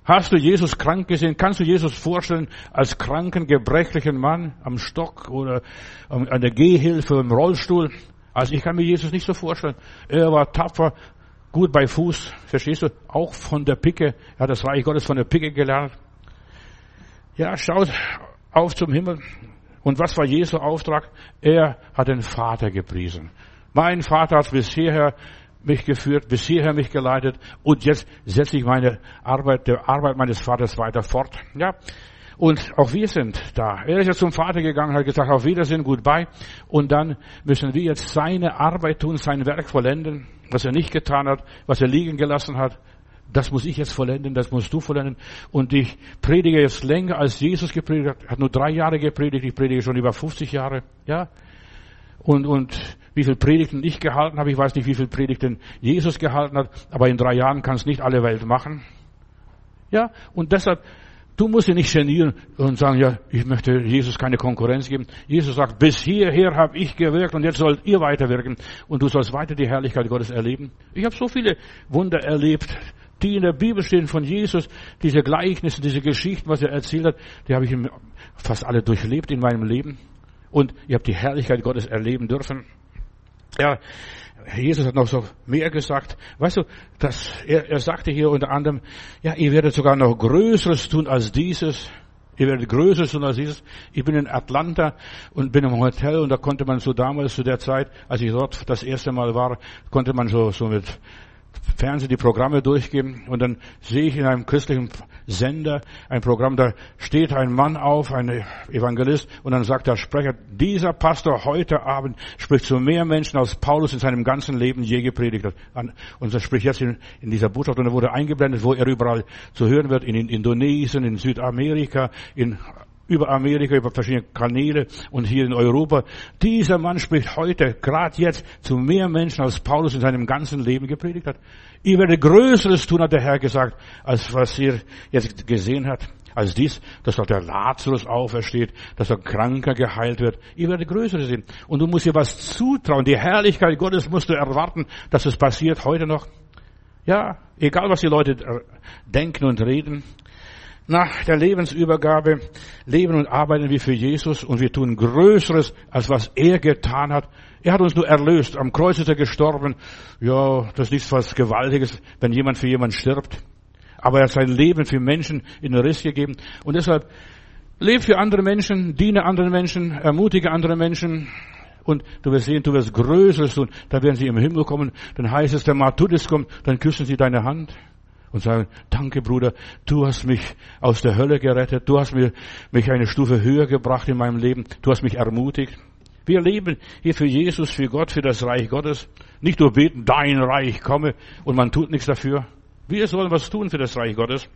Hast du Jesus krank gesehen? Kannst du Jesus vorstellen als kranken, gebrechlichen Mann am Stock oder an der Gehhilfe im Rollstuhl? Also ich kann mir Jesus nicht so vorstellen. Er war tapfer, gut bei Fuß, verstehst du? Auch von der Picke. Er hat das Reich Gottes von der Picke gelernt. Ja, schaut auf zum Himmel. Und was war Jesu Auftrag? Er hat den Vater gepriesen. Mein Vater hat bis hierher mich geführt, bis hierher mich geleitet. Und jetzt setze ich meine Arbeit, der Arbeit meines Vaters weiter fort. Ja. Und auch wir sind da. Er ist jetzt zum Vater gegangen, hat gesagt, auf Wiedersehen, goodbye. Und dann müssen wir jetzt seine Arbeit tun, sein Werk vollenden, was er nicht getan hat, was er liegen gelassen hat. Das muss ich jetzt vollenden, das musst du vollenden. Und ich predige jetzt länger, als Jesus gepredigt hat. Er hat nur 3 Jahre gepredigt, ich predige schon über 50 Jahre. Ja. Und wie viel Predigten ich gehalten habe, ich weiß nicht, wie viel Predigten Jesus gehalten hat, aber in 3 Jahren kann es nicht alle Welt machen. Ja. Und deshalb, du musst dich nicht genieren und sagen, ja, ich möchte Jesus keine Konkurrenz geben. Jesus sagt, bis hierher habe ich gewirkt und jetzt sollt ihr weiterwirken. Und du sollst weiter die Herrlichkeit Gottes erleben. Ich habe so viele Wunder erlebt, die in der Bibel stehen von Jesus. Diese Gleichnisse, diese Geschichten, was er erzählt hat, die habe ich fast alle durchlebt in meinem Leben. Und ich habe die Herrlichkeit Gottes erleben dürfen. Ja, Jesus hat noch so mehr gesagt. Weißt du, er sagte hier unter anderem, ja, ihr werdet sogar noch Größeres tun als dieses. Ihr werdet Größeres tun als dieses. Ich bin in Atlanta und bin im Hotel und da konnte man so damals zu der Zeit, als ich dort das erste Mal war, konnte man so mit Fernsehen die Programme durchgeben und dann sehe ich in einem christlichen Sender ein Programm, da steht ein Mann auf, ein Evangelist, und dann sagt der Sprecher, dieser Pastor heute Abend spricht zu mehr Menschen, als Paulus in seinem ganzen Leben je gepredigt hat. Und er spricht jetzt in dieser Botschaft, und er wurde eingeblendet, wo er überall zu hören wird, in Indonesien, in Südamerika, über Amerika, über verschiedene Kanäle und hier in Europa. Dieser Mann spricht heute, gerade jetzt, zu mehr Menschen, als Paulus in seinem ganzen Leben gepredigt hat. Ihr werdet Größeres tun, hat der Herr gesagt, als was ihr jetzt gesehen habt. Als dies, dass doch der Lazarus aufersteht, dass der Kranker geheilt wird. Ihr werdet Größeres sehen. Und du musst dir was zutrauen. Die Herrlichkeit Gottes musst du erwarten, dass es passiert heute noch. Ja, egal was die Leute denken und reden. Nach der Lebensübergabe leben und arbeiten wir für Jesus und wir tun Größeres, als was er getan hat. Er hat uns nur erlöst. Am Kreuz ist er gestorben. Ja, das ist nichts was Gewaltiges, wenn jemand für jemanden stirbt. Aber er hat sein Leben für Menschen in den Riss gegeben. Und deshalb, lebe für andere Menschen, diene anderen Menschen, ermutige andere Menschen. Und du wirst sehen, du wirst Größeres tun. Da werden sie im Himmel kommen. Dann heißt es, der Matthäus kommt, dann küssen sie deine Hand. Und sagen, danke Bruder, du hast mich aus der Hölle gerettet, du hast mich eine Stufe höher gebracht in meinem Leben, du hast mich ermutigt. Wir leben hier für Jesus, für Gott, für das Reich Gottes. Nicht nur beten, dein Reich komme, und man tut nichts dafür. Wir sollen was tun für das Reich Gottes.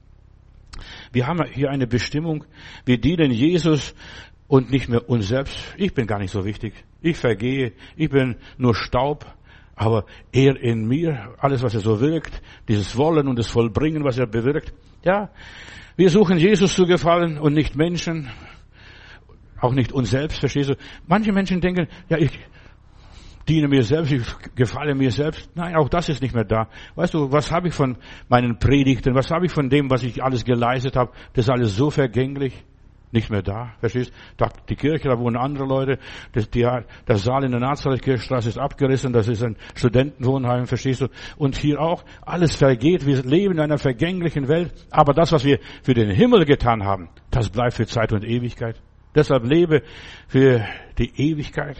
Wir haben hier eine Bestimmung, wir dienen Jesus und nicht mehr uns selbst. Ich bin gar nicht so wichtig, ich vergehe, ich bin nur Staub. Aber er in mir, alles was er so wirkt, dieses Wollen und das Vollbringen, was er bewirkt, ja, wir suchen Jesus zu gefallen und nicht Menschen, auch nicht uns selbst, verstehst du? Manche Menschen denken, ja, ich diene mir selbst, ich gefalle mir selbst. Nein, auch das ist nicht mehr da. Weißt du, was habe ich von meinen Predigten, was habe ich von dem, was ich alles geleistet habe? Das ist alles so vergänglich. Nicht mehr da, verstehst du? Die Kirche, da wohnen andere Leute. Der Saal in der Nazareth-Kirchstraße ist abgerissen, das ist ein Studentenwohnheim, verstehst du? Und hier auch, alles vergeht, wir leben in einer vergänglichen Welt. Aber das, was wir für den Himmel getan haben, das bleibt für Zeit und Ewigkeit. Deshalb lebe für die Ewigkeit.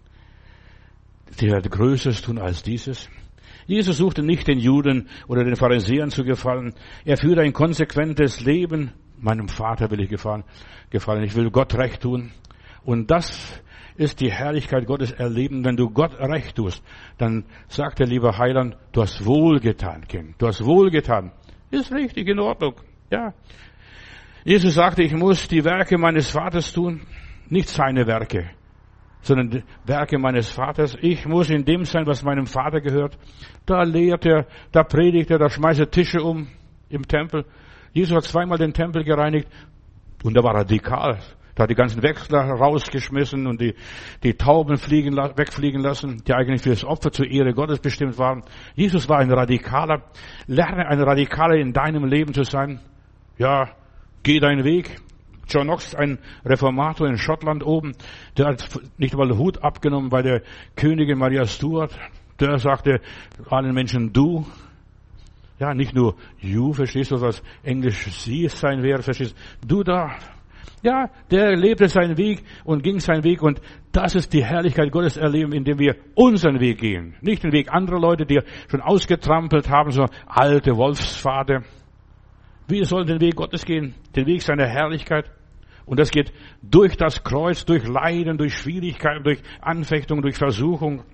Die wird Größeres tun als dieses. Jesus suchte nicht den Juden oder den Pharisäern zu gefallen. Er führte ein konsequentes Leben. Meinem Vater will ich gefallen. Ich will Gott recht tun. Und das ist die Herrlichkeit Gottes erleben. Wenn du Gott recht tust, dann sagt der liebe Heiland, du hast wohlgetan, Kind. Du hast wohlgetan. Ist richtig, in Ordnung. Ja. Jesus sagte, ich muss die Werke meines Vaters tun. Nicht seine Werke, sondern die Werke meines Vaters. Ich muss in dem sein, was meinem Vater gehört. Da lehrt er, da predigt er, da schmeißt er Tische um im Tempel. Jesus hat zweimal den Tempel gereinigt und er war radikal. Da hat die ganzen Wechsler rausgeschmissen und die Tauben wegfliegen lassen, die eigentlich für das Opfer zur Ehre Gottes bestimmt waren. Jesus war ein Radikaler. Lerne ein Radikaler in deinem Leben zu sein. Ja, geh deinen Weg. John Knox, ein Reformator in Schottland oben, der hat nicht mal den Hut abgenommen bei der Königin Maria Stuart. Der sagte allen Menschen du. Ja, nicht nur you, verstehst du, was Englisch sie sein wäre, verstehst du da. Ja, der lebte seinen Weg und ging seinen Weg und das ist die Herrlichkeit Gottes erleben, indem wir unseren Weg gehen. Nicht den Weg anderer Leute, die schon ausgetrampelt haben, so alte Wolfspfade. Wir sollen den Weg Gottes gehen, den Weg seiner Herrlichkeit. Und das geht durch das Kreuz, durch Leiden, durch Schwierigkeiten, durch Anfechtung, durch Versuchung.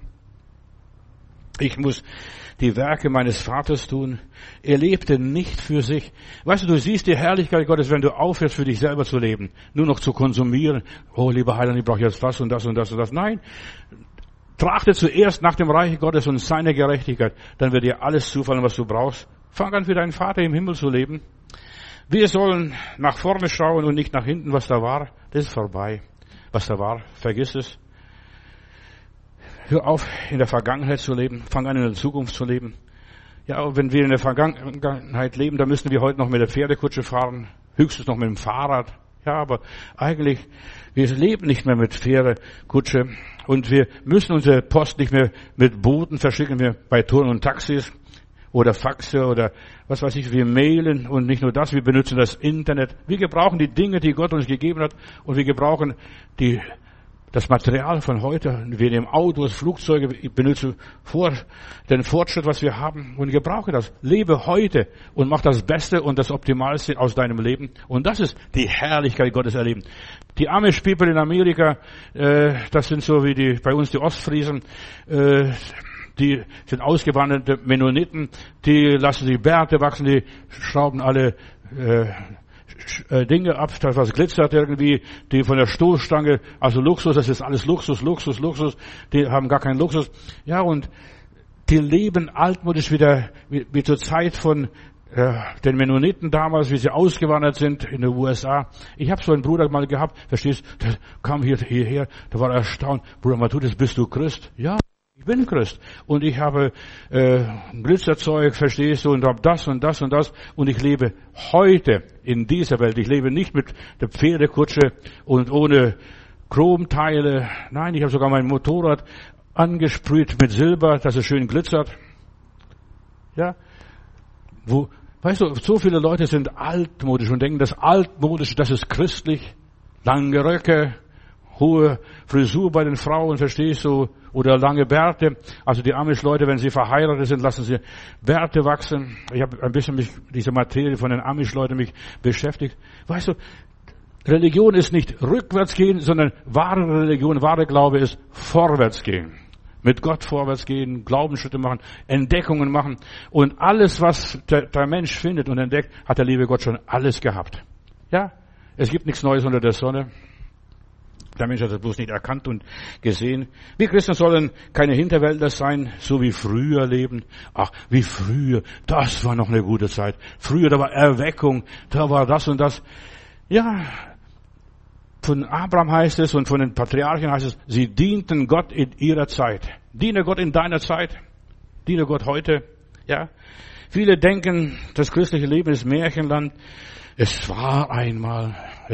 Ich muss die Werke meines Vaters tun. Er lebte nicht für sich. Weißt du, du siehst die Herrlichkeit Gottes, wenn du aufhörst, für dich selber zu leben. Nur noch zu konsumieren. Oh, lieber Heiland, ich brauche jetzt das und das und das und das. Nein. Trachte zuerst nach dem Reich Gottes und seiner Gerechtigkeit. Dann wird dir alles zufallen, was du brauchst. Fang an, für deinen Vater im Himmel zu leben. Wir sollen nach vorne schauen und nicht nach hinten, was da war. Das ist vorbei. Was da war, vergiss es. Hör auf, in der Vergangenheit zu leben. Fang an, in der Zukunft zu leben. Ja, wenn wir in der Vergangenheit leben, dann müssen wir heute noch mit der Pferdekutsche fahren. Höchstens noch mit dem Fahrrad. Ja, aber eigentlich, wir leben nicht mehr mit Pferdekutsche. Und wir müssen unsere Post nicht mehr mit Booten verschicken, wir bei Touren und Taxis oder Faxe oder was weiß ich, wir mailen und nicht nur das, wir benutzen das Internet. Wir gebrauchen die Dinge, die Gott uns gegeben hat und wir gebrauchen das Material von heute. Wir nehmen Autos, Flugzeuge, ich benutze den Fortschritt, was wir haben und gebrauche das. Lebe heute und mach das Beste und das Optimalste aus deinem Leben. Und das ist die Herrlichkeit Gottes erleben. Die Amish People in Amerika, das sind so wie bei uns die Ostfriesen, die sind ausgewanderte Mennoniten, die lassen die Bärte wachsen, die schrauben alle Dinge ab, das was glitzert irgendwie, die von der Stoßstange, also Luxus, das ist alles Luxus, die haben gar keinen Luxus. Ja, und die leben altmodisch wieder, wie zur Zeit von den Mennoniten damals, wie sie ausgewandert sind in den USA. Ich habe so einen Bruder mal gehabt, verstehst, der kam hierher, der war erstaunt, Bruder Matthäus, bist du Christ? Ja. Ich bin Christ und ich habe Glitzerzeug, verstehst du, und habe das und das und das und ich lebe heute in dieser Welt. Ich lebe nicht mit der Pferdekutsche und ohne Chromteile. Nein, ich habe sogar mein Motorrad angesprüht mit Silber, dass es schön glitzert. Ja, weißt du, so viele Leute sind altmodisch und denken, das Altmodische, das ist christlich. Lange Röcke, hohe Frisur bei den Frauen, verstehst du, oder lange Bärte. Also die Amish-Leute, wenn sie verheiratet sind, lassen sie Bärte wachsen. Ich habe ein bisschen diese Materie von den Amish-Leuten mich beschäftigt. Weißt du, Religion ist nicht rückwärts gehen, sondern wahre Religion, wahre Glaube ist vorwärts gehen. Mit Gott vorwärts gehen, Glaubensschritte machen, Entdeckungen machen. Und alles, was der Mensch findet und entdeckt, hat der liebe Gott schon alles gehabt. Ja, es gibt nichts Neues unter der Sonne. Der Mensch hat das bloß nicht erkannt und gesehen. Wir Christen sollen keine Hinterwäldler sein, so wie früher leben. Ach, wie früher, das war noch eine gute Zeit. Früher, da war Erweckung, da war das und das. Ja, von Abraham heißt es und von den Patriarchen heißt es, sie dienten Gott in ihrer Zeit. Diene Gott in deiner Zeit. Diene Gott heute. Ja. Viele denken, das christliche Leben ist Märchenland. Es war einmal.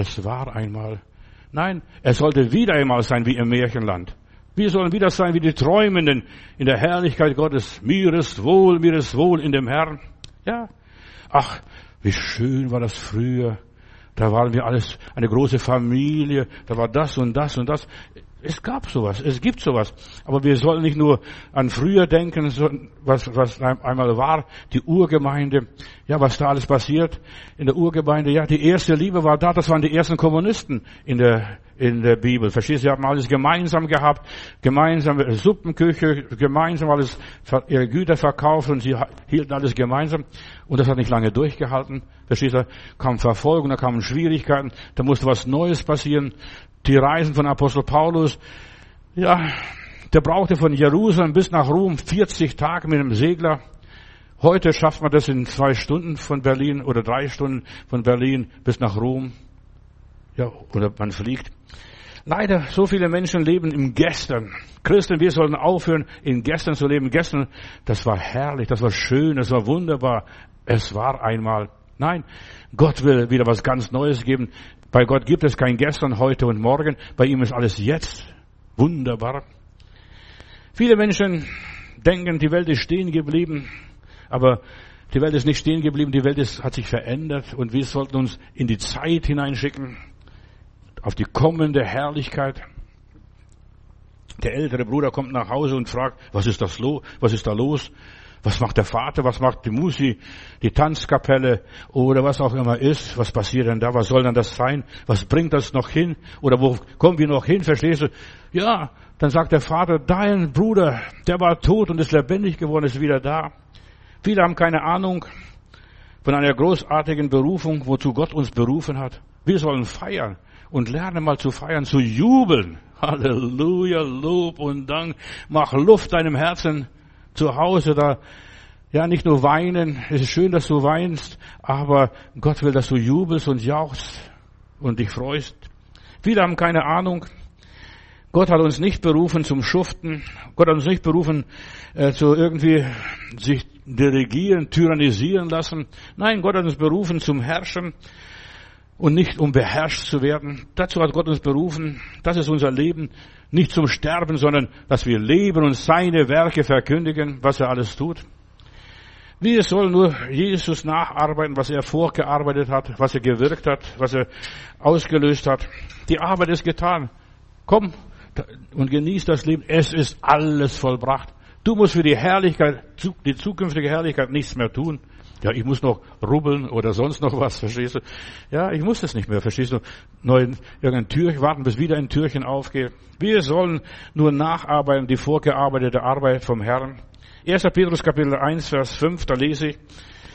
Nein, es sollte wieder einmal sein wie im Märchenland. Wir sollen wieder sein wie die Träumenden in der Herrlichkeit Gottes. Mir ist wohl in dem Herrn. Ja. Ach, wie schön war das früher. Da waren wir alles eine große Familie. Da war das und das und das. Es gab sowas, es gibt sowas. Aber wir sollen nicht nur an früher denken, was einmal war, die Urgemeinde. Ja, was da alles passiert in der Urgemeinde. Ja, die erste Liebe war da, das waren die ersten Kommunisten in der Bibel. Verstehst du, sie haben alles gemeinsam gehabt, gemeinsame Suppenküche, gemeinsam alles, ihre Güter verkauft und sie hielten alles gemeinsam. Und das hat nicht lange durchgehalten. Verstehst du, kam Verfolgung, da kamen Schwierigkeiten, da musste was Neues passieren. Die Reisen von Apostel Paulus, ja, der brauchte von Jerusalem bis nach Rom 40 Tage mit einem Segler. Heute schafft man das in 2 Stunden von Berlin oder 3 Stunden von Berlin bis nach Rom. Ja, oder man fliegt. Leider, so viele Menschen leben im Gestern. Christen, wir sollten aufhören, in Gestern zu leben. Gestern, das war herrlich, das war schön, das war wunderbar. Es war einmal. Nein, Gott will wieder was ganz Neues geben. Bei Gott gibt es kein Gestern, heute und morgen. Bei ihm ist alles jetzt wunderbar. Viele Menschen denken, die Welt ist stehen geblieben. Aber die Welt ist nicht stehen geblieben. Die Welt hat sich verändert. Und wir sollten uns in die Zeit hineinschicken. Auf die kommende Herrlichkeit. Der ältere Bruder kommt nach Hause und fragt, was ist da los? Was macht der Vater? Was macht die Musi, die Tanzkapelle oder was auch immer ist? Was passiert denn da? Was soll denn das sein? Was bringt das noch hin? Oder wo kommen wir noch hin? Verstehst du? Ja, dann sagt der Vater, dein Bruder, der war tot und ist lebendig geworden, ist wieder da. Viele haben keine Ahnung von einer großartigen Berufung, wozu Gott uns berufen hat. Wir sollen feiern. Und lerne mal zu feiern, zu jubeln. Halleluja, Lob und Dank. Mach Luft deinem Herzen zu Hause da. Ja, nicht nur weinen. Es ist schön, dass du weinst, aber Gott will, dass du jubelst und jauchzt und dich freust. Viele haben keine Ahnung. Gott hat uns nicht berufen zum Schuften. Gott hat uns nicht berufen, zu irgendwie sich dirigieren, tyrannisieren lassen. Nein, Gott hat uns berufen zum Herrschen. Und nicht um beherrscht zu werden. Dazu hat Gott uns berufen. Das ist unser Leben. Nicht zum Sterben, sondern dass wir leben und seine Werke verkündigen, was er alles tut. Wir sollen nur Jesus nacharbeiten, was er vorgearbeitet hat, was er gewirkt hat, was er ausgelöst hat. Die Arbeit ist getan. Komm und genieß das Leben. Es ist alles vollbracht. Du musst für die Herrlichkeit, die zukünftige Herrlichkeit nichts mehr tun. Ja, ich muss noch rubbeln oder sonst noch was, verstehst du? Ja, ich muss das nicht mehr, verstehst du? Nur in irgendein Türchen warten, bis wieder ein Türchen aufgeht. Wir sollen nur nacharbeiten, die vorgearbeitete Arbeit vom Herrn. 1. Petrus Kapitel 1, Vers 5, da lese ich,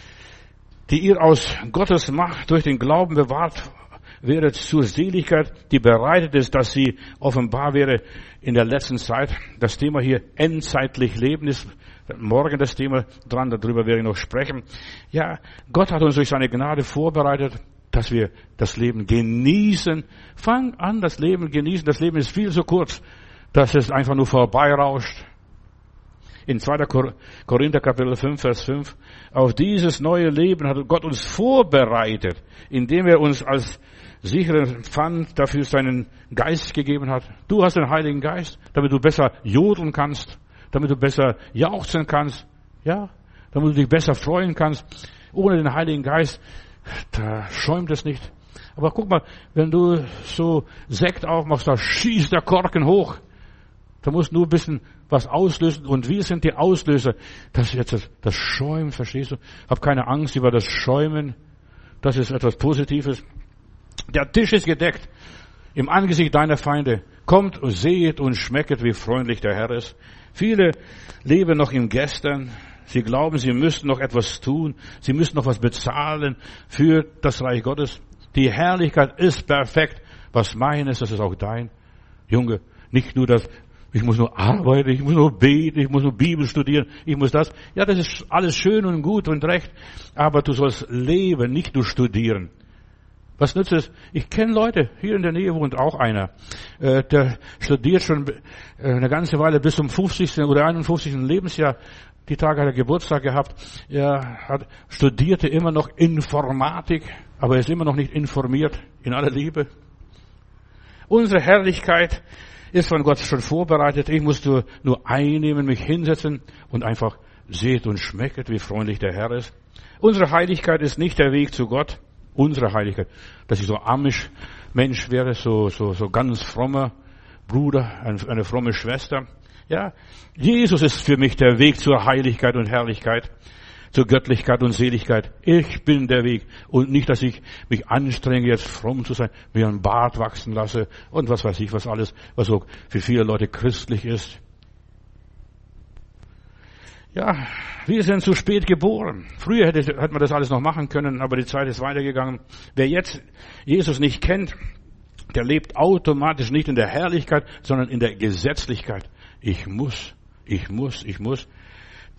die ihr aus Gottes Macht durch den Glauben bewahrt wäret zur Seligkeit, die bereitet ist, dass sie offenbar wäre in der letzten Zeit. Das Thema hier endzeitlich Leben ist morgen das Thema dran, darüber werde ich noch sprechen. Ja, Gott hat uns durch seine Gnade vorbereitet, dass wir das Leben genießen. Fang an, das Leben genießen. Das Leben ist viel zu kurz, dass es einfach nur vorbeirauscht. In 2. Korinther Kapitel 5, Vers 5. Auf dieses neue Leben hat Gott uns vorbereitet, indem er uns als sicheren Pfand dafür seinen Geist gegeben hat. Du hast den Heiligen Geist, damit du besser jodeln kannst, damit du besser jauchzen kannst, ja, damit du dich besser freuen kannst. Ohne den Heiligen Geist, da schäumt es nicht. Aber guck mal, wenn du so Sekt aufmachst, da schießt der Korken hoch. Da musst du nur ein bisschen was auslösen. Und wir sind die Auslöser. Das ist jetzt das Schäumen, verstehst du? Hab keine Angst über das Schäumen. Das ist etwas Positives. Der Tisch ist gedeckt im Angesicht deiner Feinde. Kommt und sehet und schmecket, wie freundlich der Herr ist. Viele leben noch im Gestern. Sie glauben, sie müssten noch etwas tun. Sie müssen noch was bezahlen für das Reich Gottes. Die Herrlichkeit ist perfekt. Was meines, das ist auch dein. Junge, nicht nur das, ich muss nur arbeiten, ich muss nur beten, ich muss nur Bibel studieren, ich muss das. Ja, das ist alles schön und gut und recht. Aber du sollst leben, nicht nur studieren. Was nützt es? Ich kenne Leute, hier in der Nähe wohnt auch einer, der studiert schon eine ganze Weile bis zum 50. oder 51. Lebensjahr. Die Tage hat er Geburtstag gehabt. Er studierte immer noch Informatik, aber er ist immer noch nicht informiert, in aller Liebe. Unsere Herrlichkeit ist von Gott schon vorbereitet. Ich muss nur einnehmen, mich hinsetzen und einfach seht und schmecket, wie freundlich der Herr ist. Unsere Heiligkeit ist nicht der Weg zu Gott. Unsere Heiligkeit, dass ich so Amish-Mensch wäre, so ganz frommer Bruder, eine fromme Schwester. Ja, Jesus ist für mich der Weg zur Heiligkeit und Herrlichkeit, zur Göttlichkeit und Seligkeit. Ich bin der Weg und nicht, dass ich mich anstrenge, jetzt fromm zu sein, mir einen Bart wachsen lasse und was weiß ich, was alles, was so für viele Leute christlich ist. Ja, wir sind zu spät geboren. Früher hätte man das alles noch machen können, aber die Zeit ist weitergegangen. Wer jetzt Jesus nicht kennt, der lebt automatisch nicht in der Herrlichkeit, sondern in der Gesetzlichkeit. Ich muss.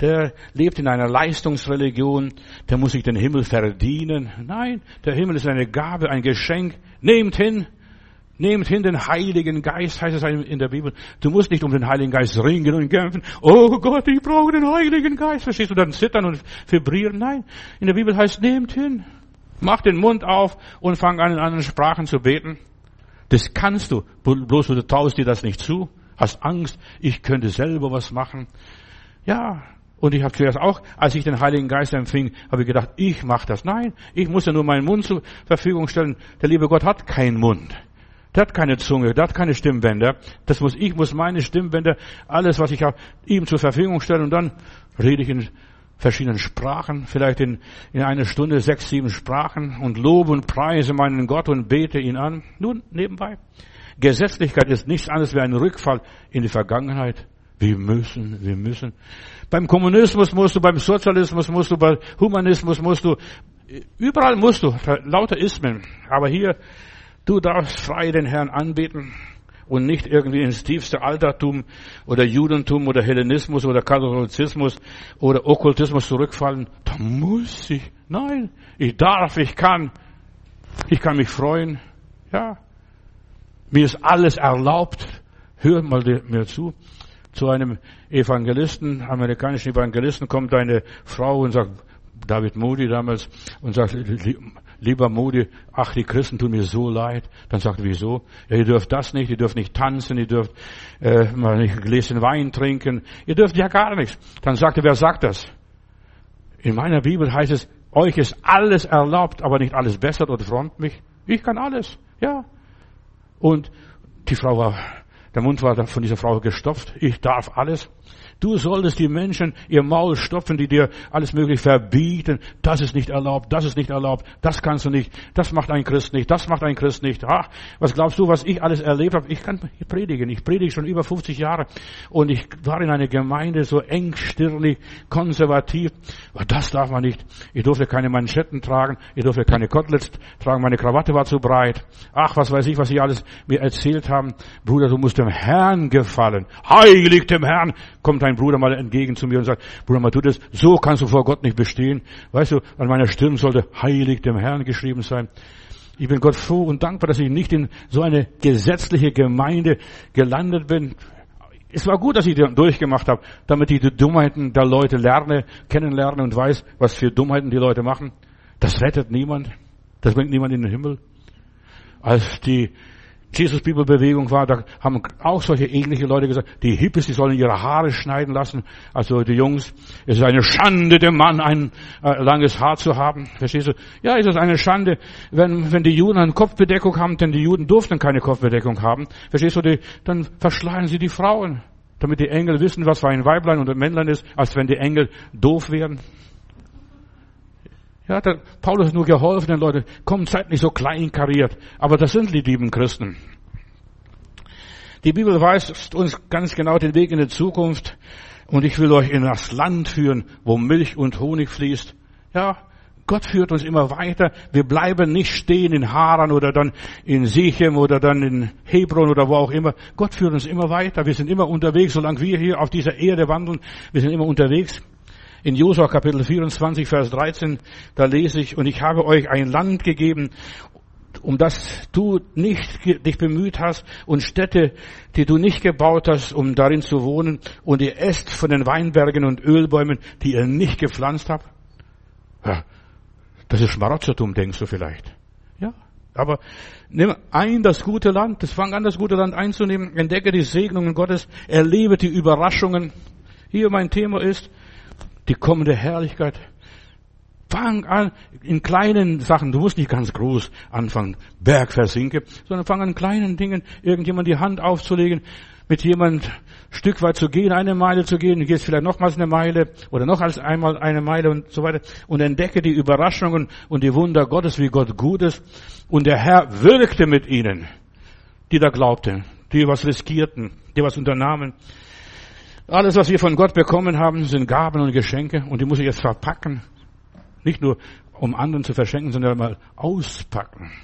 der lebt in einer Leistungsreligion, der muss sich den Himmel verdienen. Nein, der Himmel ist eine Gabe, ein Geschenk. Nehmt hin den Heiligen Geist, heißt es in der Bibel. Du musst nicht um den Heiligen Geist ringen und kämpfen. Oh Gott, ich brauche den Heiligen Geist. Verstehst du, dann zittern und vibrieren? Nein, in der Bibel heißt, nehmt hin. Mach den Mund auf und fang an, in anderen Sprachen zu beten. Das kannst du, bloß du traust dir das nicht zu. Hast Angst, ich könnte selber was machen. Ja, und ich habe zuerst auch, als ich den Heiligen Geist empfing, habe ich gedacht, ich mache das. Nein, ich muss ja nur meinen Mund zur Verfügung stellen. Der liebe Gott hat keinen Mund. Der hat keine Zunge, der hat keine Stimmbänder. Ich muss meine Stimmbänder, alles, was ich habe, ihm zur Verfügung stellen. Und dann rede ich in verschiedenen Sprachen, vielleicht in einer Stunde 6, 7 Sprachen und lobe und preise meinen Gott und bete ihn an. Nun, nebenbei. Gesetzlichkeit ist nichts anderes wie ein Rückfall in die Vergangenheit. Wir müssen. Beim Kommunismus musst du, beim Sozialismus musst du, beim Humanismus musst du, überall musst du, lauter Ismen. Aber hier, du darfst frei den Herrn anbeten und nicht irgendwie ins tiefste Altertum oder Judentum oder Hellenismus oder Katholizismus oder Okkultismus zurückfallen. Da muss ich. Nein, ich darf, ich kann mich freuen. Ja, mir ist alles erlaubt. Hör mal mir zu. Zu einem Evangelisten, amerikanischen Evangelisten, kommt eine Frau und sagt, David Moody damals, und sagt, lieber Moody, ach, die Christen tun mir so leid. Dann sagt er, wieso? Ja, ihr dürft das nicht, ihr dürft nicht tanzen, ihr dürft mal nicht ein Gläschen Wein trinken, ihr dürft ja gar nichts. Dann sagt er, wer sagt das? In meiner Bibel heißt es, euch ist alles erlaubt, aber nicht alles bessert oder front mich. Ich kann alles, ja. Und der Mund war von dieser Frau gestopft. Ich darf alles. Du solltest die Menschen ihr Maul stopfen, die dir alles mögliche verbieten. Das ist nicht erlaubt, das ist nicht erlaubt, das kannst du nicht, das macht ein Christ nicht, das macht ein Christ nicht. Ach, was glaubst du, was ich alles erlebt habe? Ich kann predigen. Ich predige schon über 50 Jahre. Und ich war in einer Gemeinde so engstirnig, konservativ. Aber das darf man nicht. Ich durfte keine Manschetten tragen, ich durfte keine Koteletts tragen, meine Krawatte war zu breit. Ach, was weiß ich, was sie alles mir erzählt haben. Bruder, du musst dem Herrn gefallen. Heilig dem Herrn. Kommt ein Bruder mal entgegen zu mir und sagt, Bruder, mal tut es, so kannst du vor Gott nicht bestehen. Weißt du, an meiner Stirn sollte heilig dem Herrn geschrieben sein. Ich bin Gott froh und dankbar, dass ich nicht in so eine gesetzliche Gemeinde gelandet bin. Es war gut, dass ich das durchgemacht habe, damit ich die Dummheiten der Leute kennenlerne und weiß, was für Dummheiten die Leute machen. Das rettet niemand. Das bringt niemand in den Himmel. Als die Jesus-Bibel-Bewegung war, da haben auch solche ähnliche Leute gesagt, die Hippies, die sollen ihre Haare schneiden lassen. Also die Jungs, es ist eine Schande, dem Mann ein langes Haar zu haben. Verstehst du? Ja, es ist eine Schande, wenn die Juden eine Kopfbedeckung haben, denn die Juden durften keine Kopfbedeckung haben. Verstehst du? Dann verschleiern sie die Frauen, damit die Engel wissen, was für ein Weiblein und ein Männlein ist, als wenn die Engel doof wären. Ja, Paulus hat nur geholfen, den Leuten, komm, seid nicht so kleinkariert. Aber das sind die lieben Christen. Die Bibel weist uns ganz genau den Weg in die Zukunft. Und ich will euch in das Land führen, wo Milch und Honig fließt. Ja, Gott führt uns immer weiter. Wir bleiben nicht stehen in Haran oder dann in Sichem oder dann in Hebron oder wo auch immer. Gott führt uns immer weiter. Wir sind immer unterwegs, solange wir hier auf dieser Erde wandeln. Wir sind immer unterwegs. In Josua Kapitel 24, Vers 13, da lese ich, und ich habe euch ein Land gegeben, um das du nicht dich bemüht hast, und Städte, die du nicht gebaut hast, um darin zu wohnen, und ihr esst von den Weinbergen und Ölbäumen, die ihr nicht gepflanzt habt. Ja, das ist Schmarotzertum, denkst du vielleicht. Ja, aber nimm das gute Land, fang an, das gute Land einzunehmen, entdecke die Segnungen Gottes, erlebe die Überraschungen. Hier mein Thema ist die kommende Herrlichkeit. Fang an in kleinen Sachen. Du musst nicht ganz groß anfangen, Berg versinken, sondern fang an in kleinen Dingen, irgendjemand die Hand aufzulegen, mit jemand ein Stück weit zu gehen, 1 Meile zu gehen, du gehst vielleicht nochmals 1 Meile oder noch als einmal 1 Meile und so weiter und entdecke die Überraschungen und die Wunder Gottes, wie Gott gut ist. Und der Herr wirkte mit ihnen, die da glaubten, die was riskierten, die was unternahmen. Alles, was wir von Gott bekommen haben, sind Gaben und Geschenke und die muss ich jetzt verpacken. Nicht nur, um anderen zu verschenken, sondern mal auspacken.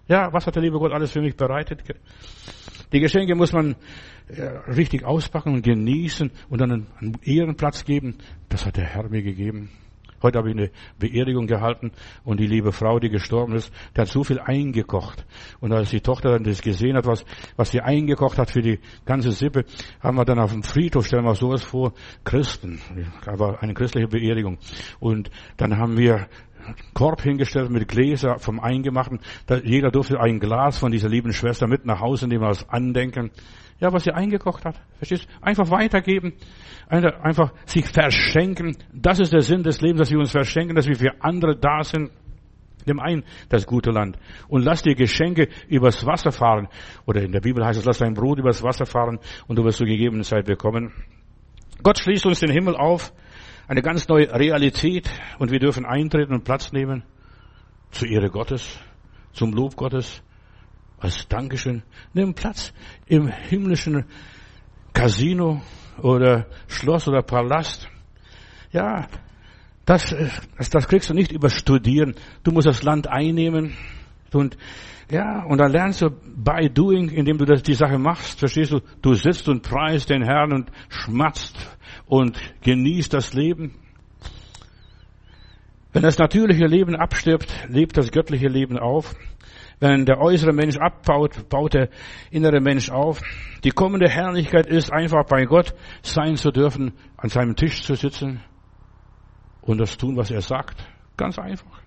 Ja, was hat der liebe Gott alles für mich bereitet? Die Geschenke muss man richtig auspacken und genießen und dann einen Ehrenplatz geben. Das hat der Herr mir gegeben. Heute habe ich eine Beerdigung gehalten und die liebe Frau, die gestorben ist, die hat so viel eingekocht. Und als die Tochter dann das gesehen hat, was sie eingekocht hat für die ganze Sippe, haben wir dann auf dem Friedhof, stellen wir sowas vor, Christen. Aber eine christliche Beerdigung. Und dann haben wir einen Korb hingestellt mit Gläser vom Eingemachten. Jeder durfte ein Glas von dieser lieben Schwester mit nach Hause nehmen als Andenken. Ja, was sie eingekocht hat. Verstehst du? Einfach weitergeben. Einfach sich verschenken. Das ist der Sinn des Lebens, dass wir uns verschenken, dass wir für andere da sind. Nimm ein das gute Land. Und lass die Geschenke übers Wasser fahren. Oder in der Bibel heißt es, lass dein Brot übers Wasser fahren und du wirst zur gegebenen Zeit bekommen. Gott schließt uns den Himmel auf. Eine ganz neue Realität. Und wir dürfen eintreten und Platz nehmen. Zur Ehre Gottes. Zum Lob Gottes. Als Dankeschön. Nimm Platz im himmlischen Casino oder Schloss oder Palast. Ja, das kriegst du nicht über Studieren. Du musst das Land einnehmen und dann lernst du by doing, indem du die Sache machst. Verstehst du? Du sitzt und preist den Herrn und schmatzt und genießt das Leben. Wenn das natürliche Leben abstirbt, lebt das göttliche Leben auf. Wenn der äußere Mensch abbaut, baut der innere Mensch auf. Die kommende Herrlichkeit ist einfach bei Gott sein zu dürfen, an seinem Tisch zu sitzen und das tun, was er sagt. Ganz einfach.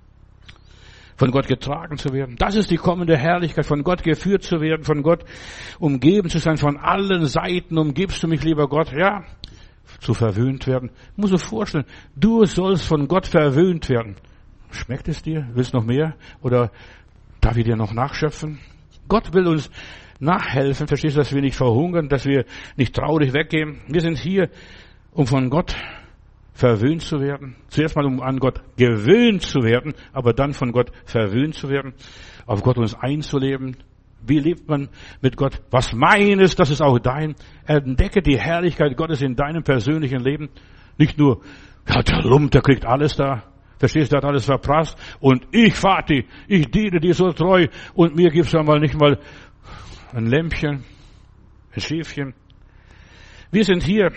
Von Gott getragen zu werden. Das ist die kommende Herrlichkeit, von Gott geführt zu werden, von Gott umgeben zu sein, von allen Seiten umgibst du mich, lieber Gott. Ja, zu verwöhnt werden. Muss du vorstellen, du sollst von Gott verwöhnt werden. Schmeckt es dir? Willst du noch mehr? Oder darf ich dir noch nachschöpfen? Gott will uns nachhelfen, verstehst du, dass wir nicht verhungern, dass wir nicht traurig weggehen. Wir sind hier, um von Gott verwöhnt zu werden. Zuerst mal, um an Gott gewöhnt zu werden, aber dann von Gott verwöhnt zu werden, auf Gott uns einzuleben. Wie lebt man mit Gott? Was meines, das ist auch dein. Entdecke die Herrlichkeit Gottes in deinem persönlichen Leben. Nicht nur, ja, der Lump, der kriegt alles da. Verstehst du, der hat alles verprasst. Und ich, Vati, ich diene dir so treu. Und mir gibt's ja mal nicht mal ein Lämpchen, ein Schäfchen. Wir sind hier,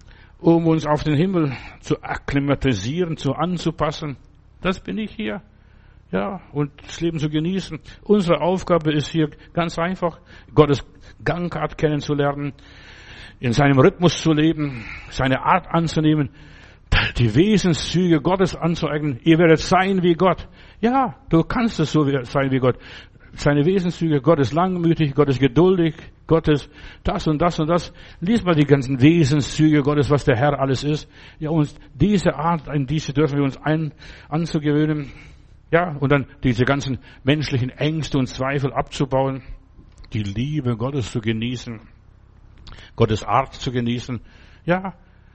um uns auf den Himmel zu akklimatisieren, anzupassen. Das bin ich hier. Ja, und das Leben zu genießen. Unsere Aufgabe ist hier ganz einfach, Gottes Gangart kennenzulernen, in seinem Rhythmus zu leben, seine Art anzunehmen, die Wesenszüge Gottes anzueignen. Ihr werdet sein wie Gott. Ja, du kannst es so sein wie Gott. Seine Wesenszüge, Gott ist langmütig, Gott ist geduldig, Gott ist das und das und das. Lies mal die ganzen Wesenszüge Gottes, was der Herr alles ist. Ja, und diese Art, in diese dürfen wir uns anzugewöhnen. Ja, und dann diese ganzen menschlichen Ängste und Zweifel abzubauen, die Liebe Gottes zu genießen, Gottes Art zu genießen. Ja,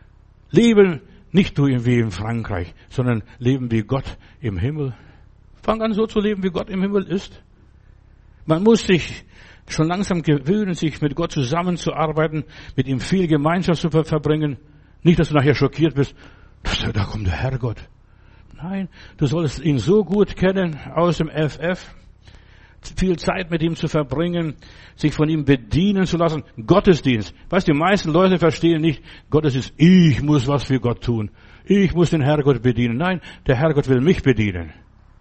leben nicht nur wie in Frankreich, sondern leben wie Gott im Himmel. Fang an so zu leben, wie Gott im Himmel ist. Man muss sich schon langsam gewöhnen, sich mit Gott zusammenzuarbeiten, mit ihm viel Gemeinschaft zu verbringen. Nicht, dass du nachher schockiert bist, da kommt der Herrgott. Nein, du sollst ihn so gut kennen aus dem FF, viel Zeit mit ihm zu verbringen, sich von ihm bedienen zu lassen. Gottesdienst. Weißt du, die meisten Leute verstehen nicht, Gottesdienst, ich muss was für Gott tun. Ich muss den Herrgott bedienen. Nein, der Herrgott will mich bedienen.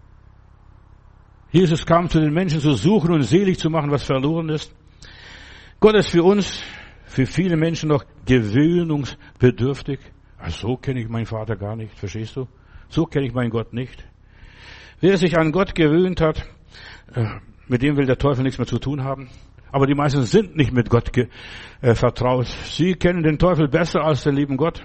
Jesus kam zu den Menschen zu suchen und selig zu machen, was verloren ist. Gott ist für uns, für viele Menschen noch gewöhnungsbedürftig. Also so kenne ich meinen Vater gar nicht, verstehst du? So kenne ich meinen Gott nicht. Wer sich an Gott gewöhnt hat, mit dem will der Teufel nichts mehr zu tun haben. Aber die meisten sind nicht mit Gott vertraut. Sie kennen den Teufel besser als den lieben Gott.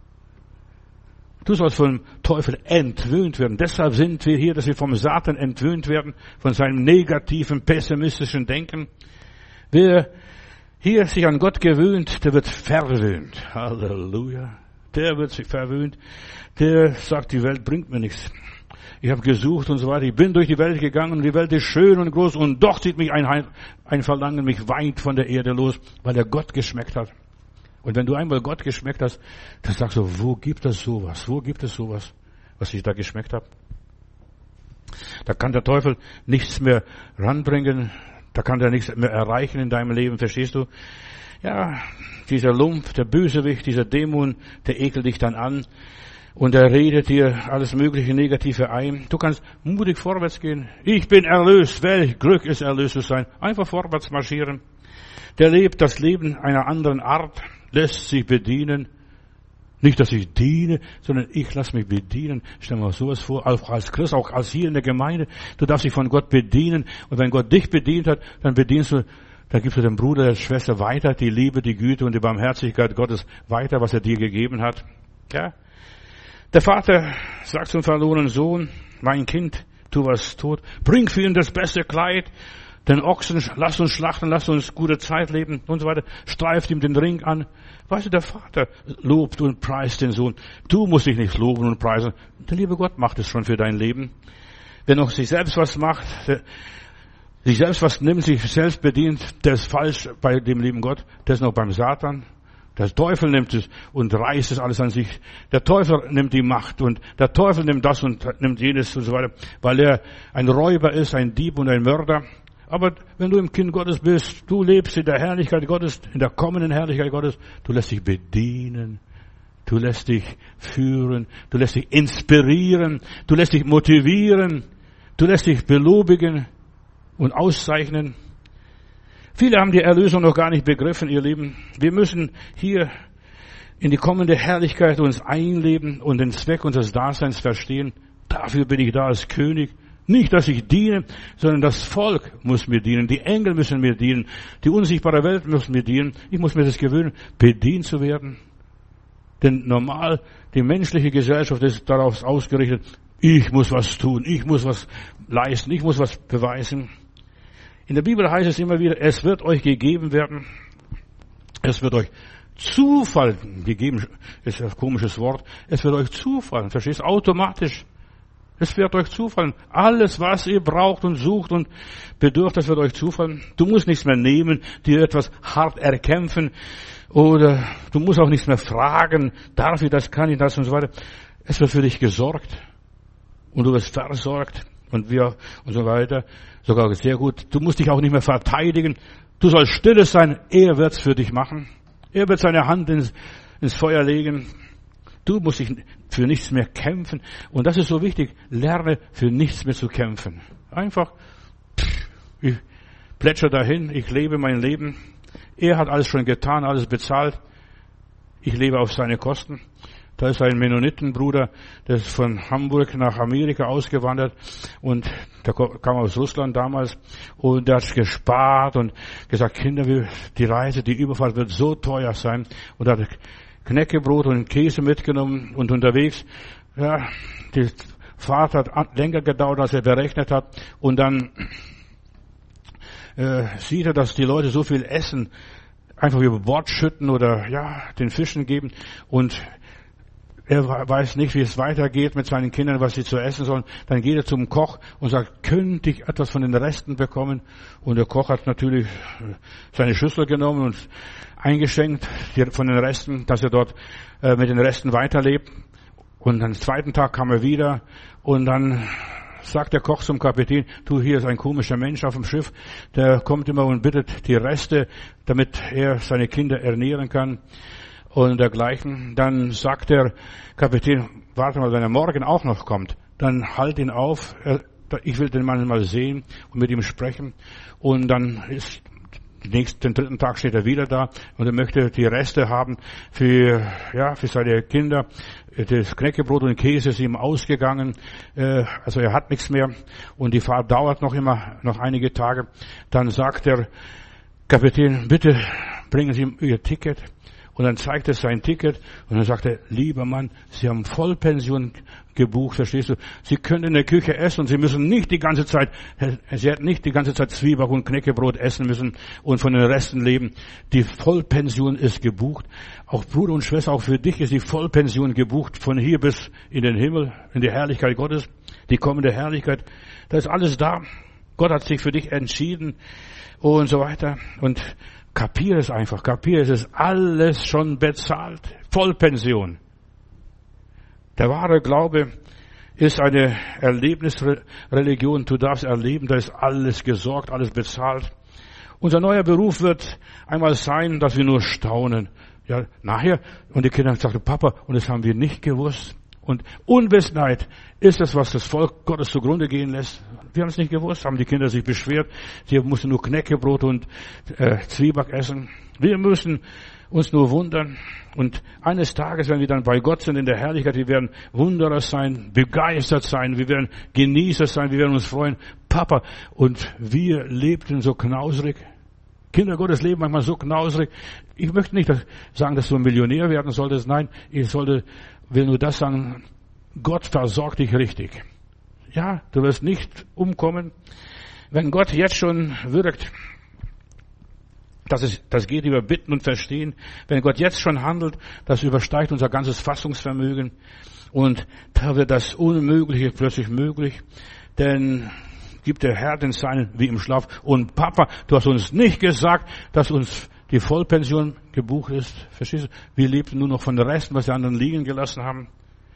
Du sollst vom Teufel entwöhnt werden. Deshalb sind wir hier, dass wir vom Satan entwöhnt werden, von seinem negativen, pessimistischen Denken. Wer hier sich an Gott gewöhnt, der wird verwöhnt. Halleluja. Der wird sich verwöhnt. Der sagt, die Welt bringt mir nichts. Ich habe gesucht und so weiter. Ich bin durch die Welt gegangen und die Welt ist schön und groß und doch zieht mich ein Verlangen mich weit von der Erde los, weil er Gott geschmeckt hat. Und wenn du einmal Gott geschmeckt hast, dann sagst du, wo gibt es sowas? Wo gibt es sowas, was ich da geschmeckt habe? Da kann der Teufel nichts mehr ranbringen. Da kann der nichts mehr erreichen in deinem Leben, verstehst du? Ja, dieser Lump, der Bösewicht, dieser Dämon, der ekelt dich dann an und er redet dir alles mögliche Negative ein. Du kannst mutig vorwärts gehen. Ich bin erlöst. Welch Glück ist, erlöst zu sein. Einfach vorwärts marschieren. Der lebt das Leben einer anderen Art, lässt sich bedienen. Nicht, dass ich diene, sondern ich lasse mich bedienen. Stell mir sowas vor, auch als Christ, auch als hier in der Gemeinde. Du darfst dich von Gott bedienen. Und wenn Gott dich bedient hat, dann gibst du dem Bruder, der Schwester weiter die Liebe, die Güte und die Barmherzigkeit Gottes weiter, was er dir gegeben hat. Ja. Der Vater sagt zum verlorenen Sohn, mein Kind, tu was tut, bring für ihn das beste Kleid, den Ochsen, lass uns schlachten, lass uns gute Zeit leben und so weiter, streift ihm den Ring an. Weißt du, der Vater lobt und preist den Sohn. Du musst dich nicht loben und preisen. Der liebe Gott macht es schon für dein Leben. Wenn auch sich selbst was macht, sich selbst was nimmt, sich selbst bedient, der ist falsch bei dem lieben Gott, der ist noch beim Satan. Der Teufel nimmt es und reißt es alles an sich. Der Teufel nimmt die Macht und der Teufel nimmt das und nimmt jenes und so weiter, weil er ein Räuber ist, ein Dieb und ein Mörder. Aber wenn du im Kind Gottes bist, du lebst in der Herrlichkeit Gottes, in der kommenden Herrlichkeit Gottes, du lässt dich bedienen, du lässt dich führen, du lässt dich inspirieren, du lässt dich motivieren, du lässt dich belobigen und auszeichnen. Viele haben die Erlösung noch gar nicht begriffen, ihr Lieben. Wir müssen hier in die kommende Herrlichkeit uns einleben und den Zweck unseres Daseins verstehen. Dafür bin ich da als König. Nicht, dass ich diene, sondern das Volk muss mir dienen. Die Engel müssen mir dienen. Die unsichtbare Welt muss mir dienen. Ich muss mir das gewöhnen, bedient zu werden. Denn normal, die menschliche Gesellschaft ist darauf ausgerichtet, ich muss was tun, ich muss was leisten, ich muss was beweisen. In der Bibel heißt es immer wieder, es wird euch gegeben werden, es wird euch zufallen, gegeben ist ein komisches Wort, es wird euch zufallen, verstehst du, automatisch. Es wird euch zufallen. Alles, was ihr braucht und sucht und bedürft, das wird euch zufallen. Du musst nichts mehr nehmen, dir etwas hart erkämpfen oder du musst auch nichts mehr fragen, darf ich das, kann ich das und so weiter. Es wird für dich gesorgt und du wirst versorgt und wir und so weiter. Sogar sehr gut. Du musst dich auch nicht mehr verteidigen. Du sollst stille sein. Er wird's für dich machen. Er wird seine Hand ins Feuer legen. Du musst dich für nichts mehr kämpfen. Und das ist so wichtig. Lerne für nichts mehr zu kämpfen. Einfach, ich plätscher dahin. Ich lebe mein Leben. Er hat alles schon getan, alles bezahlt. Ich lebe auf seine Kosten. Da ist ein Mennonitenbruder, der ist von Hamburg nach Amerika ausgewandert und der kam aus Russland damals und der hat gespart und gesagt, Kinder, die Reise, die Überfahrt wird so teuer sein und hat Knäckebrot und Käse mitgenommen und unterwegs, ja, die Fahrt hat länger gedauert, als er berechnet hat und dann sieht er, dass die Leute so viel essen, einfach über Bord schütten oder ja, den Fischen geben und er weiß nicht, wie es weitergeht mit seinen Kindern, was sie zu essen sollen. Dann geht er zum Koch und sagt, könnte ich etwas von den Resten bekommen? Und der Koch hat natürlich seine Schüssel genommen und eingeschenkt von den Resten, dass er dort mit den Resten weiterlebt. Und am zweiten Tag kam er wieder und dann sagt der Koch zum Kapitän, du, hier ist ein komischer Mensch auf dem Schiff, der kommt immer und bittet die Reste, damit er seine Kinder ernähren kann. Und dergleichen. Dann sagt der Kapitän, warte mal, wenn er morgen auch noch kommt, dann halt ihn auf. Ich will den Mann mal sehen und mit ihm sprechen. Und dann ist den dritten Tag steht er wieder da und er möchte die Reste haben für seine Kinder. Das Knäckebrot und Käse ist ihm ausgegangen. Also er hat nichts mehr. Und die Fahrt dauert noch einige Tage. Dann sagt der Kapitän, bitte bringen Sie ihm Ihr Ticket. Und dann zeigt er sein Ticket und dann sagt er, lieber Mann, Sie haben Vollpension gebucht, verstehst du? Sie können in der Küche essen und Sie müssen nicht die ganze Zeit, Sie hätten nicht die ganze Zeit Zwieback und Knäckebrot essen müssen und von den Resten leben. Die Vollpension ist gebucht. Auch Bruder und Schwester, auch für dich ist die Vollpension gebucht, von hier bis in den Himmel, in die Herrlichkeit Gottes, die kommende Herrlichkeit. Da ist alles da. Gott hat sich für dich entschieden und so weiter. Und kapier es einfach, es ist alles schon bezahlt. Vollpension. Der wahre Glaube ist eine Erlebnisreligion. Du darfst erleben, da ist alles gesorgt, alles bezahlt. Unser neuer Beruf wird einmal sein, dass wir nur staunen. Ja, nachher, und die Kinder sagten, Papa, und das haben wir nicht gewusst. Und Unwissenheit ist es, was das Volk Gottes zugrunde gehen lässt. Wir haben es nicht gewusst, haben die Kinder sich beschwert. Sie mussten nur Knäckebrot und Zwieback essen. Wir müssen uns nur wundern. Und eines Tages, wenn wir dann bei Gott sind in der Herrlichkeit, wir werden Wunderer sein, begeistert sein, wir werden Genießer sein, wir werden uns freuen. Papa, und wir lebten so knausrig. Kinder Gottes leben manchmal so knausrig. Ich möchte nicht sagen, dass du ein Millionär werden solltest. Nein, will nur das sagen, Gott versorgt dich richtig. Ja, du wirst nicht umkommen. Wenn Gott jetzt schon wirkt, das geht über Bitten und Verstehen. Wenn Gott jetzt schon handelt, das übersteigt unser ganzes Fassungsvermögen. Und da wird das Unmögliche plötzlich möglich. Denn gibt der Herr den Seinen wie im Schlaf. Und Papa, du hast uns nicht gesagt, dass uns die Vollpension gebucht ist. Verstehst du? Wir lebten nur noch von den Resten, was die anderen liegen gelassen haben.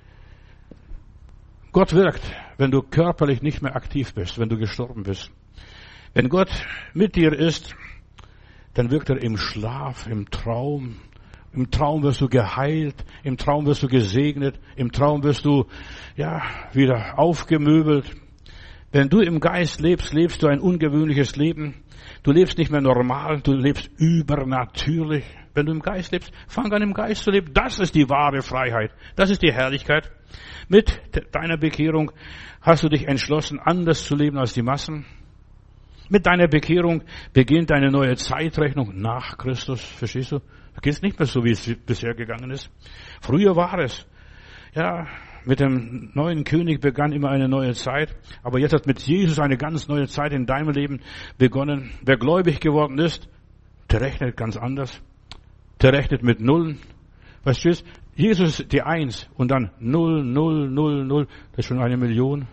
Gott wirkt, wenn du körperlich nicht mehr aktiv bist, wenn du gestorben bist. Wenn Gott mit dir ist, dann wirkt er im Schlaf, im Traum. Im Traum wirst du geheilt, im Traum wirst du gesegnet, im Traum wirst du, wieder aufgemöbelt. Wenn du im Geist lebst, lebst du ein ungewöhnliches Leben. Du lebst nicht mehr normal, du lebst übernatürlich. Wenn du im Geist lebst, fang an im Geist zu leben. Das ist die wahre Freiheit. Das ist die Herrlichkeit. Mit deiner Bekehrung hast du dich entschlossen, anders zu leben als die Massen. Mit deiner Bekehrung beginnt eine neue Zeitrechnung nach Christus. Verstehst du? Du gehst nicht mehr so, wie es bisher gegangen ist. Früher war es. Mit dem neuen König begann immer eine neue Zeit. Aber jetzt hat mit Jesus eine ganz neue Zeit in deinem Leben begonnen. Wer gläubig geworden ist, der rechnet ganz anders. Der rechnet mit Nullen. Weißt du, Jesus ist die Eins und dann 0, 0, 0, 0. Das ist schon 1 Million.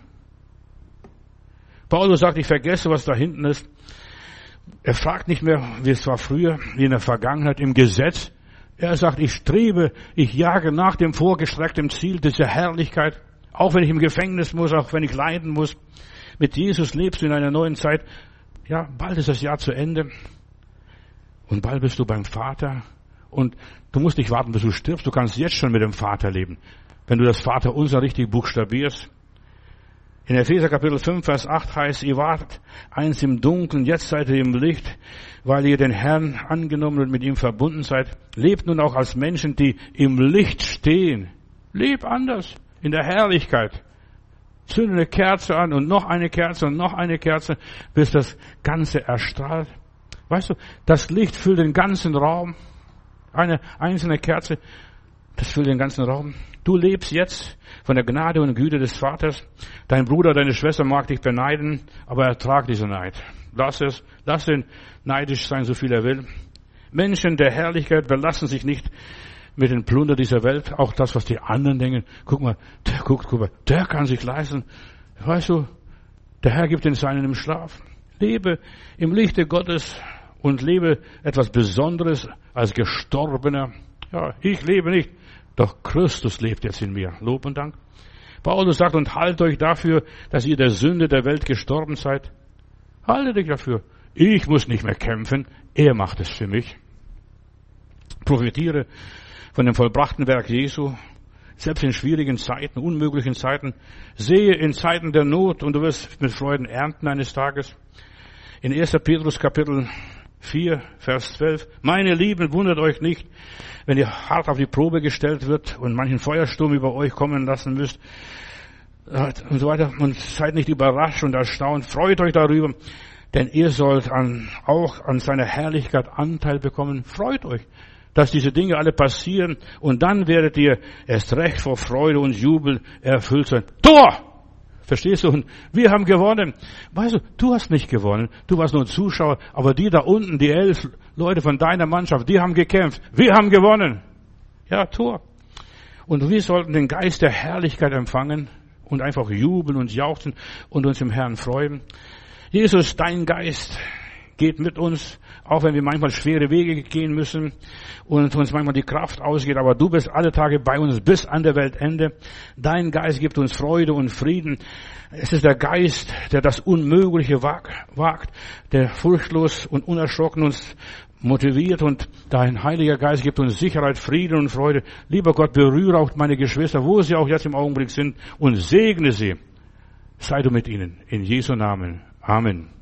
Paulus sagt, ich vergesse, was da hinten ist. Er fragt nicht mehr, wie es war früher, wie in der Vergangenheit, im Gesetz. Er sagt, ich jage nach dem vorgestreckten Ziel dieser Herrlichkeit. Auch wenn ich im Gefängnis muss, auch wenn ich leiden muss. Mit Jesus lebst du in einer neuen Zeit. Ja, bald ist das Jahr zu Ende. Und bald bist du beim Vater. Und du musst nicht warten, bis du stirbst. Du kannst jetzt schon mit dem Vater leben. Wenn du das Vaterunser richtig buchstabierst. In Epheser Kapitel 5, Vers 8 heißt, ihr wart einst im Dunkeln, jetzt seid ihr im Licht, weil ihr den Herrn angenommen und mit ihm verbunden seid. Lebt nun auch als Menschen, die im Licht stehen. Leb anders, in der Herrlichkeit. Zünde eine Kerze an und noch eine Kerze und noch eine Kerze, bis das Ganze erstrahlt. Weißt du, das Licht füllt den ganzen Raum. Eine einzelne Kerze, das füllt den ganzen Raum. Du lebst jetzt von der Gnade und Güte des Vaters. Dein Bruder, deine Schwester mag dich beneiden, aber ertrag diese Neid. Lass ihn neidisch sein, so viel er will. Menschen der Herrlichkeit belassen sich nicht mit den Plunder dieser Welt. Auch das, was die anderen denken. Guck mal, der kann sich leisten. Weißt du, der Herr gibt den Seinen im Schlaf. Lebe im Lichte Gottes und lebe etwas Besonderes als Gestorbener. Ja, ich lebe nicht. Doch Christus lebt jetzt in mir. Lob und Dank. Paulus sagt, und haltet euch dafür, dass ihr der Sünde der Welt gestorben seid. Haltet euch dafür. Ich muss nicht mehr kämpfen. Er macht es für mich. Profitiere von dem vollbrachten Werk Jesu. Selbst in schwierigen Zeiten, unmöglichen Zeiten. Sehe in Zeiten der Not und du wirst mit Freuden ernten eines Tages. In 1. Petrus Kapitel 4, Vers 12. Meine Lieben, wundert euch nicht, wenn ihr hart auf die Probe gestellt wird und manchen Feuersturm über euch kommen lassen müsst und so weiter. Und seid nicht überrascht und erstaunt. Freut euch darüber, denn ihr sollt auch an seiner Herrlichkeit Anteil bekommen. Freut euch, dass diese Dinge alle passieren und dann werdet ihr erst recht vor Freude und Jubel erfüllt sein. Tor! Verstehst du? Und wir haben gewonnen. Weißt du, du hast nicht gewonnen. Du warst nur ein Zuschauer. Aber die da unten, die 11 Leute von deiner Mannschaft, die haben gekämpft. Wir haben gewonnen. Ja, Tor. Und wir sollten den Geist der Herrlichkeit empfangen und einfach jubeln und jauchzen und uns im Herrn freuen. Jesus, dein Geist geht mit uns, auch wenn wir manchmal schwere Wege gehen müssen und uns manchmal die Kraft ausgeht, aber du bist alle Tage bei uns bis an der Weltende. Dein Geist gibt uns Freude und Frieden. Es ist der Geist, der das Unmögliche wagt, der furchtlos und unerschrocken uns motiviert, und dein Heiliger Geist gibt uns Sicherheit, Frieden und Freude. Lieber Gott, berühre auch meine Geschwister, wo sie auch jetzt im Augenblick sind, und segne sie. Sei du mit ihnen. In Jesu Namen. Amen.